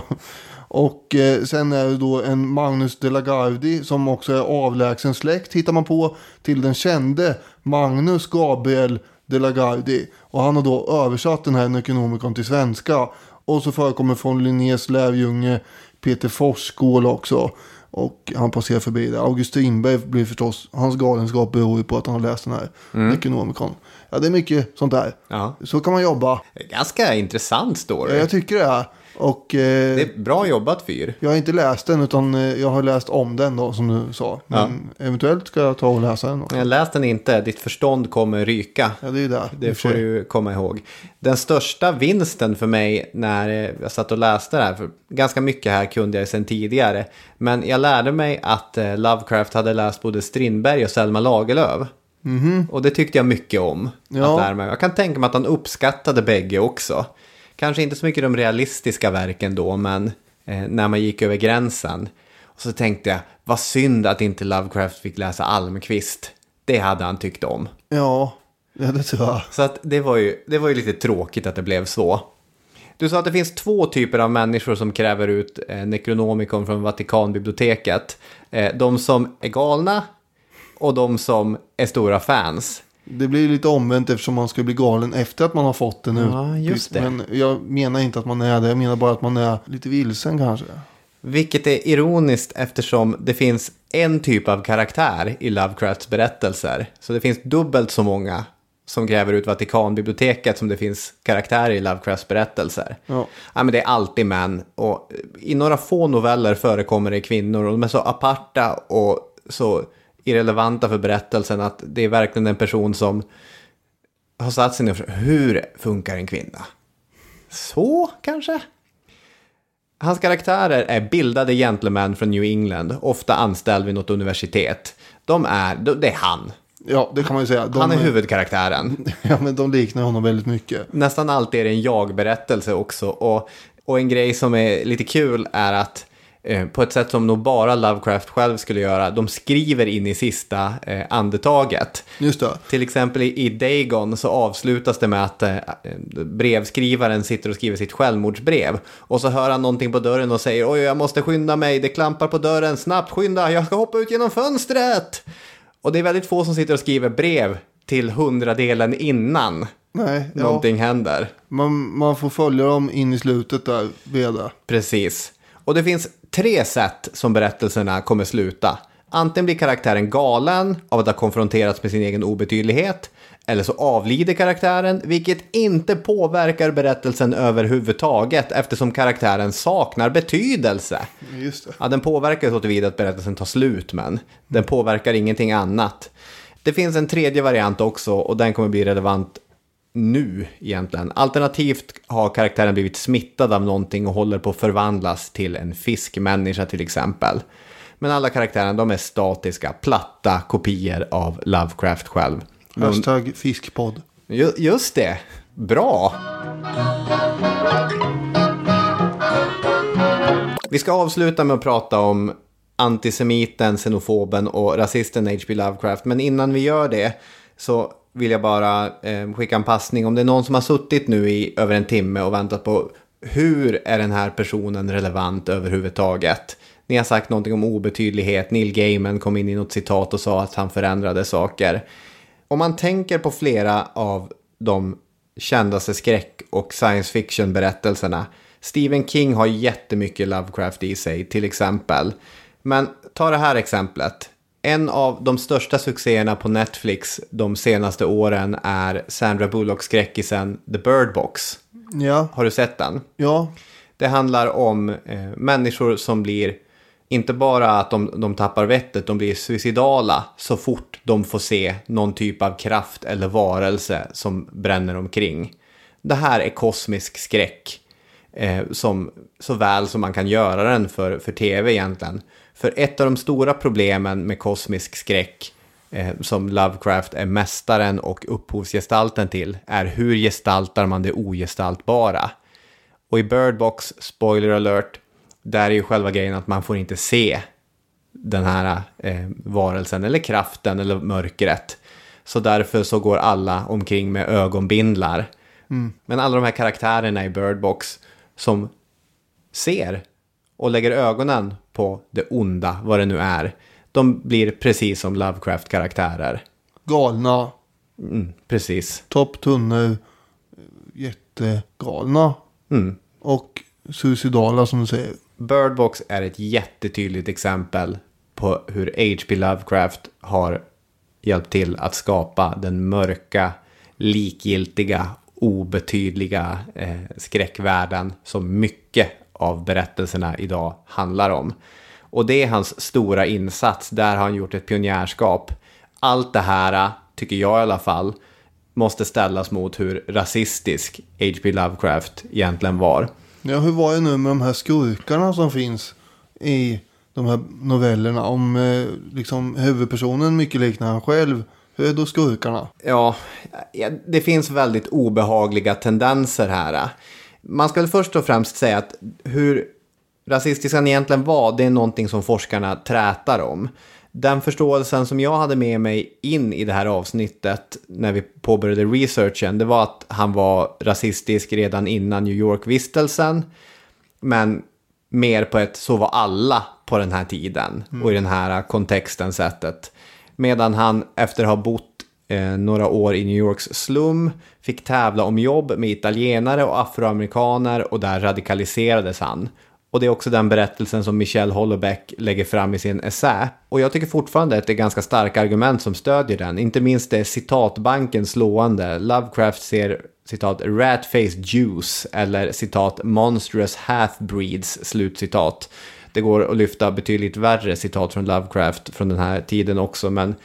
Och sen är det då en Magnus de la Gardie som också är avlägsen släkt, hittar man på, till den kände Magnus Gabriel de la Gardie. Och han har då översatt den här Necronomicon till svenska. Och så förekommer från Linnés lärjunge Peter Forsskål också. Och han passerar förbi det. August Strindberg blir förstås, hans galenskap beror ju på att han har läst den här Necronomicon. Ja, det är mycket sånt där. Ja. Så kan man jobba. Ganska intressant story. Ja, jag tycker det är. Och, det är bra jobbat, Fyr. Jag har inte läst den, utan jag har läst om den då, som du sa. Men eventuellt ska jag ta och läsa den också. Jag läst den inte, ditt förstånd kommer ryka. Ja, det är det. Det får du komma ihåg. Den största vinsten för mig när jag satt och läste det här, för ganska mycket här kunde jag sedan tidigare, men jag lärde mig att Lovecraft hade läst både Strindberg och Selma Lagerlöf. Och det tyckte jag mycket om att lära mig. Jag kan tänka mig att han uppskattade bägge också. Kanske inte så mycket de realistiska verken då, men när man gick över gränsen. Och så tänkte jag, vad synd att inte Lovecraft fick läsa Almqvist. Det hade han tyckt om. Ja, det tror jag. Så att det var ju lite tråkigt att det blev så. Du sa att det finns 2 typer av människor som kräver ut Necronomicon från Vatikanbiblioteket. De som är galna och de som är stora fans. Det blir lite omvänt eftersom man ska bli galen efter att man har fått den ut. Ja, just det. Men jag menar inte att man är det. Jag menar bara att man är lite vilsen kanske. Vilket är ironiskt eftersom det finns en typ av karaktär i Lovecrafts berättelser. Så det finns dubbelt så många som kräver ut Vatikanbiblioteket som det finns karaktärer i Lovecrafts berättelser. Ja, men det är alltid män. Och i några få noveller förekommer det kvinnor. Och de är så aparta och så irrelevanta för berättelsen att det är verkligen en person som har satt sig ner och frågat, hur funkar en kvinna? Så kanske? Hans karaktärer är bildade gentlemän från New England, ofta anställd vid något universitet. Det är han. Ja, det kan man ju säga. Han är huvudkaraktären. Ja, men de liknar honom väldigt mycket. Nästan alltid är det en jag-berättelse också. Och en grej som är lite kul är att på ett sätt som nog bara Lovecraft själv skulle göra. De skriver in i sista andetaget. Just det. Till exempel i Dagon så avslutas det med att brevskrivaren sitter och skriver sitt självmordsbrev. Och så hör han någonting på dörren och säger: oj, jag måste skynda mig, det klampar på dörren, snabbt skynda, jag ska hoppa ut genom fönstret. Och det är väldigt få som sitter och skriver brev till 100-delen innan någonting händer. Man får följa dem in i slutet där, veda. Precis. Och det finns 3 sätt som berättelserna kommer sluta. Antingen blir karaktären galen av att ha konfronterats med sin egen obetydlighet, eller så avlider karaktären, vilket inte påverkar berättelsen överhuvudtaget eftersom karaktären saknar betydelse. Just det. Ja, den påverkar så tillvida att berättelsen tar slut, men den påverkar ingenting annat. Det finns en 3:e variant också, och den kommer bli relevant nu egentligen. Alternativt har karaktären blivit smittad av någonting och håller på att förvandlas till en fiskmänniska till exempel. Men alla karaktärerna, de är statiska, platta kopior av Lovecraft själv. Hashtag fiskpodd. Just det. Bra. Vi ska avsluta med att prata om antisemiten, xenofoben och rasisten H.P. Lovecraft. Men innan vi gör det så vill jag bara skicka en passning. Om det är någon som har suttit nu i över en timme och väntat på hur är den här personen relevant överhuvudtaget. Ni har sagt någonting om obetydlighet. Neil Gaiman kom in i något citat och sa att han förändrade saker. Om man tänker på flera av de kändaste skräck- och science fiction-berättelserna. Stephen King har jättemycket Lovecraft i sig till exempel. Men ta det här exemplet. En av de största succéerna på Netflix de senaste åren är Sandra Bullock-skräckisen The Bird Box. Ja. Har du sett den? Ja. Det handlar om människor som blir, inte bara att de tappar vettet, de blir suicidala så fort de får se någon typ av kraft eller varelse som bränner omkring. Det här är kosmisk skräck. Så väl som man kan göra den för tv egentligen. För ett av de stora problemen med kosmisk skräck som Lovecraft är mästaren och upphovsgestalten till är hur gestaltar man det ogestaltbara. Och i Bird Box, spoiler alert, där är ju själva grejen att man får inte se den här varelsen eller kraften eller mörkret. Så därför så går alla omkring med ögonbindlar. Men alla de här karaktärerna i Bird Box som ser och lägger ögonen på det onda, vad det nu är, de blir precis som Lovecraft-karaktärer. Galna. Precis. Topptunnor. Jättegalna. Och suicidala som du säger. Bird Box är ett jättetydligt exempel på hur H.P. Lovecraft har hjälpt till att skapa den mörka, likgiltiga, obetydliga skräckvärlden som mycket av berättelserna idag handlar om. Och det är hans stora insats. Där har han gjort ett pionjärskap. Allt det här, tycker jag i alla fall, måste ställas mot hur rasistisk H.P. Lovecraft egentligen var. Ja, hur var det nu med de här skurkarna som finns i de här novellerna? Om liksom huvudpersonen mycket liknar han själv. Hur är då skurkarna? Ja, det finns väldigt obehagliga tendenser här. Man ska väl först och främst säga att hur rasistisk han egentligen var, det är någonting som forskarna trätar om. Den förståelsen som jag hade med mig in i det här avsnittet när vi påbörjade researchen, det var att han var rasistisk redan innan New York-vistelsen. Men mer på ett så var alla på den här tiden och i den här kontexten sättet. Medan han efter att ha bott några år i New Yorks slum fick tävla om jobb med italienare och afroamerikaner och där radikaliserades han. Och det är också den berättelsen som Michelle Houellebecq lägger fram i sin essä. Och jag tycker fortfarande att det är ganska starka argument som stödjer den. Inte minst är citatbanken slående. Lovecraft ser citat rat-faced Jews eller citat monstrous half-breeds slutcitat. Det går att lyfta betydligt värre citat från Lovecraft från den här tiden också, men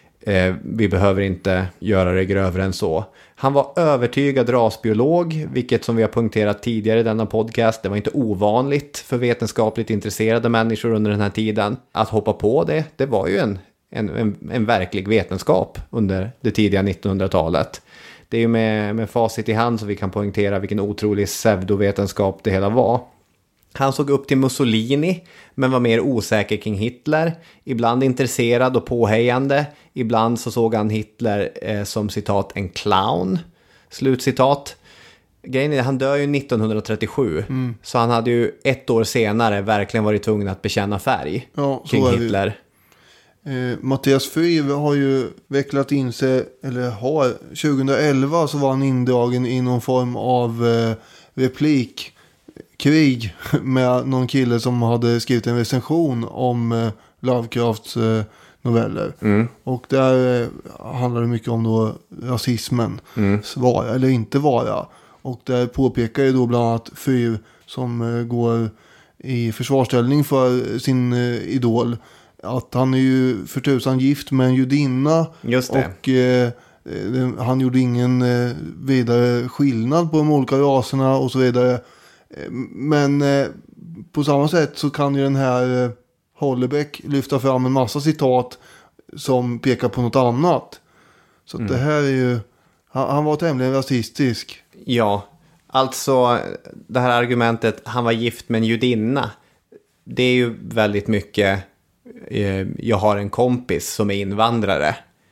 vi behöver inte göra det grövre än så. Han var övertygad rasbiolog, vilket som vi har punkterat tidigare i denna podcast, det var inte ovanligt för vetenskapligt intresserade människor under den här tiden. Att hoppa på det var ju en verklig vetenskap under det tidiga 1900-talet. Det är ju med facit i hand så vi kan poängtera vilken otrolig pseudovetenskap det hela var. Han såg upp till Mussolini, men var mer osäker kring Hitler. Ibland intresserad och påhejande. Ibland så såg han Hitler som citat en clown. Slutcitat. Grejen är, han dör ju 1937. Så han hade ju 1 år senare verkligen varit tvungen att bekänna färg kring Hitler. Mattias Fyr har ju vecklat in sig, eller har 2011 så var han indragen i någon form av replikkrig med någon kille som hade skrivit en recension om Lovecrafts noveller. Och där handlar det mycket om då rasismen vara eller inte vara. Och där påpekar ju då bland annat Fyr som går i försvarsställning för sin idol att han är ju för tusan gift med en judinna. Just det. Och han gjorde ingen vidare skillnad på de olika raserna och så vidare. Men på samma sätt så kan ju den här Hollebeck lyfta fram en massa citat som pekar på något annat. Så att det här är ju, han var tämligen rasistisk. Ja, alltså det här argumentet, han var gift med en judinna, det är ju väldigt mycket, jag har en kompis som är invandrare.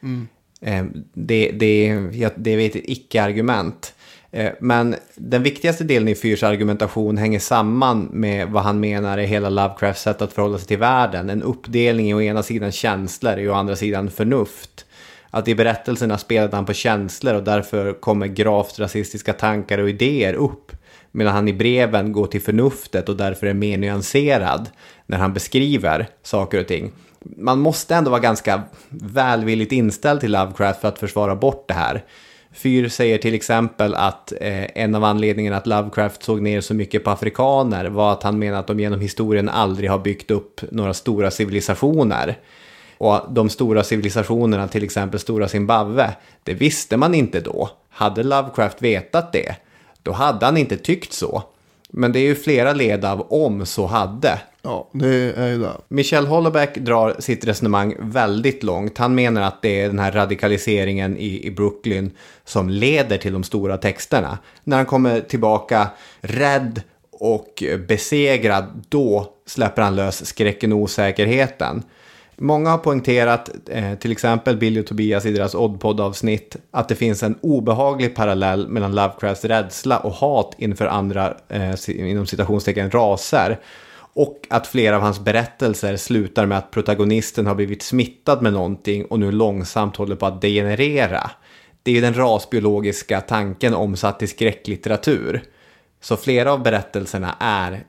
Det är ett icke-argument. Men den viktigaste delen i Fyrs argumentation hänger samman med vad han menar är hela Lovecrafts sätt att förhålla sig till världen. En uppdelning i å ena sidan känslor och å andra sidan förnuft. Att i berättelserna spelade han på känslor och därför kommer gravt rasistiska tankar och idéer upp. Medan han i breven går till förnuftet och därför är mer nyanserad när han beskriver saker och ting. Man måste ändå vara ganska välvilligt inställd till Lovecraft för att försvara bort det här. Fyr säger till exempel att en av anledningarna att Lovecraft såg ner så mycket på afrikaner var att han menar att de genom historien aldrig har byggt upp några stora civilisationer. Och de stora civilisationerna, till exempel stora Zimbabwe, det visste man inte då. Hade Lovecraft vetat det, då hade han inte tyckt så. Men det är ju flera led av om så hade. Ja, det är ju det. Michel Houellebecq drar sitt resonemang väldigt långt. Han menar att det är den här radikaliseringen i Brooklyn som leder till de stora texterna. När han kommer tillbaka rädd och besegrad, då släpper han lös skräcken och osäkerheten. Många har poängterat, till exempel Billy och Tobias i deras Oddpod-avsnitt, att det finns en obehaglig parallell mellan Lovecrafts rädsla och hat inför andra, inom citationstecken, raser. Och att flera av hans berättelser slutar med att protagonisten har blivit smittad med någonting och nu långsamt håller på att degenerera. Det är ju den rasbiologiska tanken omsatt i skräcklitteratur. Så flera av berättelserna är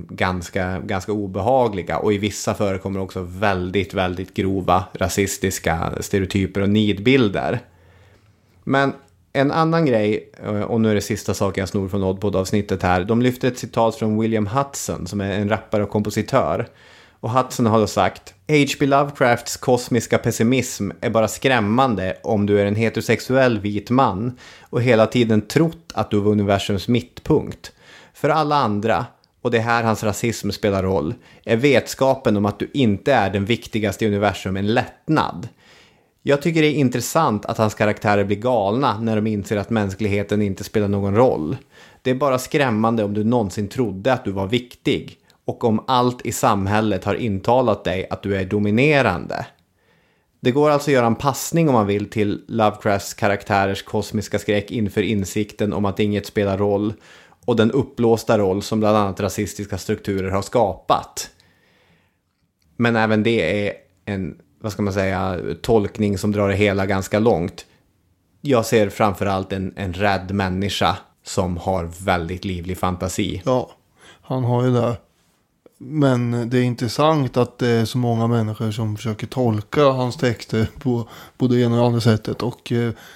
ganska obehagliga och i vissa förekommer också väldigt, väldigt grova rasistiska stereotyper och nidbilder. Men en annan grej, och nu är det sista saken jag snor från Oddpod-avsnittet här. De lyfter ett citat från William Hudson som är en rappare och kompositör. Och Hudson har då sagt: H.P. Lovecrafts kosmiska pessimism är bara skrämmande om du är en heterosexuell vit man och hela tiden trott att du var universums mittpunkt. För alla andra, och det är här hans rasism spelar roll, är vetskapen om att du inte är den viktigaste i universum en lättnad. Jag tycker det är intressant att hans karaktärer blir galna när de inser att mänskligheten inte spelar någon roll. Det är bara skrämmande om du någonsin trodde att du var viktig och om allt i samhället har intalat dig att du är dominerande. Det går alltså att göra en passning om man vill till Lovecrafts karaktärers kosmiska skräck inför insikten om att inget spelar roll och den uppblåsta roll som bland annat rasistiska strukturer har skapat. Men även det är en, tolkning som drar det hela ganska långt. Jag ser framförallt en rädd människa som har väldigt livlig fantasi. Ja, han har ju det. Men det är intressant att det är så många människor som försöker tolka hans texter på både ena och andra sättet. Och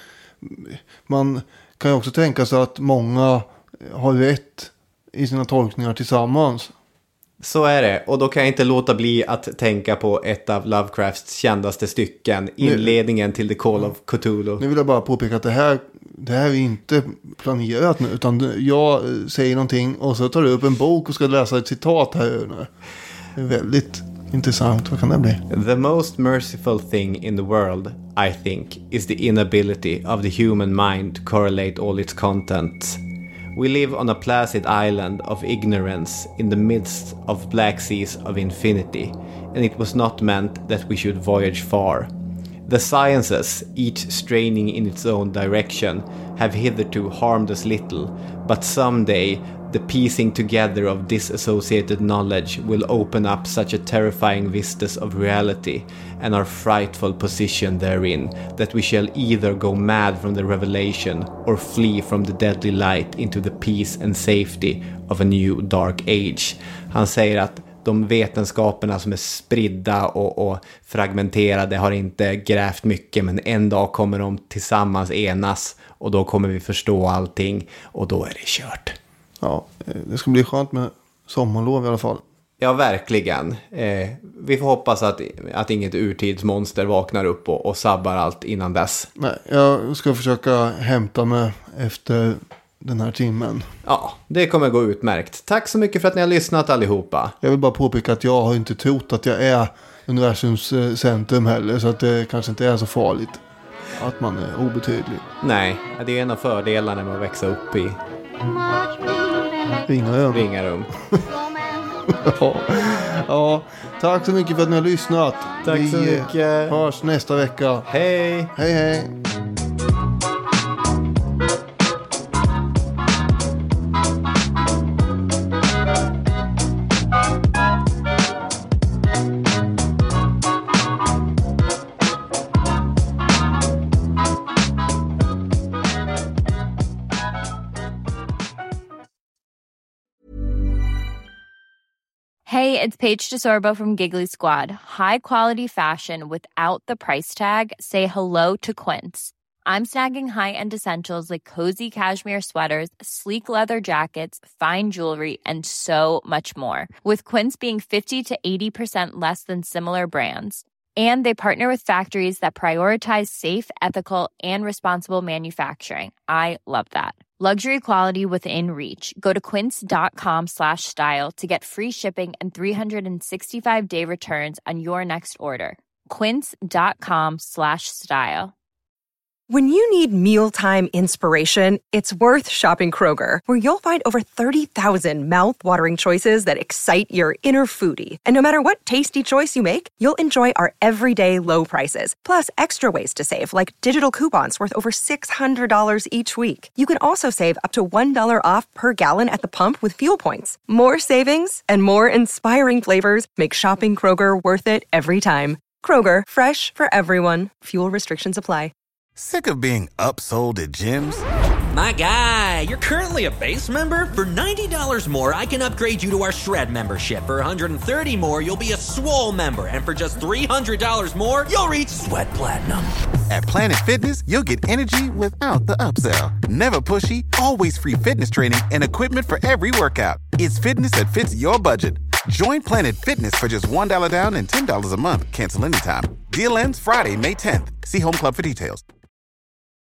man kan ju också tänka sig att många har rätt i sina tolkningar tillsammans. Så är det, och då kan jag inte låta bli att tänka på ett av Lovecrafts kändaste stycken, inledningen till The Call of Cthulhu. Nu vill jag bara påpeka att det här är inte planerat nu, utan jag säger någonting och så tar du upp en bok och ska läsa ett citat här nu. Det är väldigt intressant, vad kan det bli? The most merciful thing in the world, I think, is the inability of the human mind to correlate all its contents. We live on a placid island of ignorance in the midst of black seas of infinity, and it was not meant that we should voyage far. The sciences, each straining in its own direction, have hitherto harmed us little, but someday the piecing together of disassociated knowledge will open up such a terrifying vistas of reality and our frightful position therein that we shall either go mad from the revelation or flee from the deadly light into the peace and safety of a new dark age. Han säger att de vetenskaperna som är spridda och fragmenterade har inte grävt mycket, men en dag kommer de tillsammans enas och då kommer vi förstå allting och då är det kört. Ja, det ska bli skönt med sommarlov i alla fall. Ja, verkligen. Vi får hoppas att inget urtidsmonster vaknar upp och sabbar allt innan dess. Nej, jag ska försöka hämta mig efter den här timmen. Ja, det kommer gå utmärkt. Tack så mycket för att ni har lyssnat allihopa. Jag vill bara påpeka att jag har inte trott att jag är universums centrum heller, så att det kanske inte är så farligt att man är obetydlig. Nej, det är en av fördelarna med att växa upp i Ringarum. Ja, tack så mycket för att ni har lyssnat. Tack så mycket. Vi hörs nästa vecka. Hej. Hej, hej. Hey, it's Paige DeSorbo from Giggly Squad. High quality fashion without the price tag. Say hello to Quince. I'm snagging high-end essentials like cozy cashmere sweaters, sleek leather jackets, fine jewelry, and so much more. With Quince being 50 to 80% less than similar brands. And they partner with factories that prioritize safe, ethical, and responsible manufacturing. I love that. Luxury quality within reach. Go to quince.com/style to get free shipping and 365-day returns on your next order. Quince.com/style. When you need mealtime inspiration, it's worth shopping Kroger, where you'll find over 30,000 mouth-watering choices that excite your inner foodie. And no matter what tasty choice you make, you'll enjoy our everyday low prices, plus extra ways to save, like digital coupons worth over $600 each week. You can also save up to $1 off per gallon at the pump with fuel points. More savings and more inspiring flavors make shopping Kroger worth it every time. Kroger, fresh for everyone. Fuel restrictions apply. Sick of being upsold at gyms? My guy, you're currently a base member. For $90 more, I can upgrade you to our Shred membership. For $130 more, you'll be a Swole member. And for just $300 more, you'll reach Sweat Platinum. At Planet Fitness, you'll get energy without the upsell. Never pushy, always free fitness training and equipment for every workout. It's fitness that fits your budget. Join Planet Fitness for just $1 down and $10 a month. Cancel anytime. Deal ends Friday, May 10th. See Home Club for details.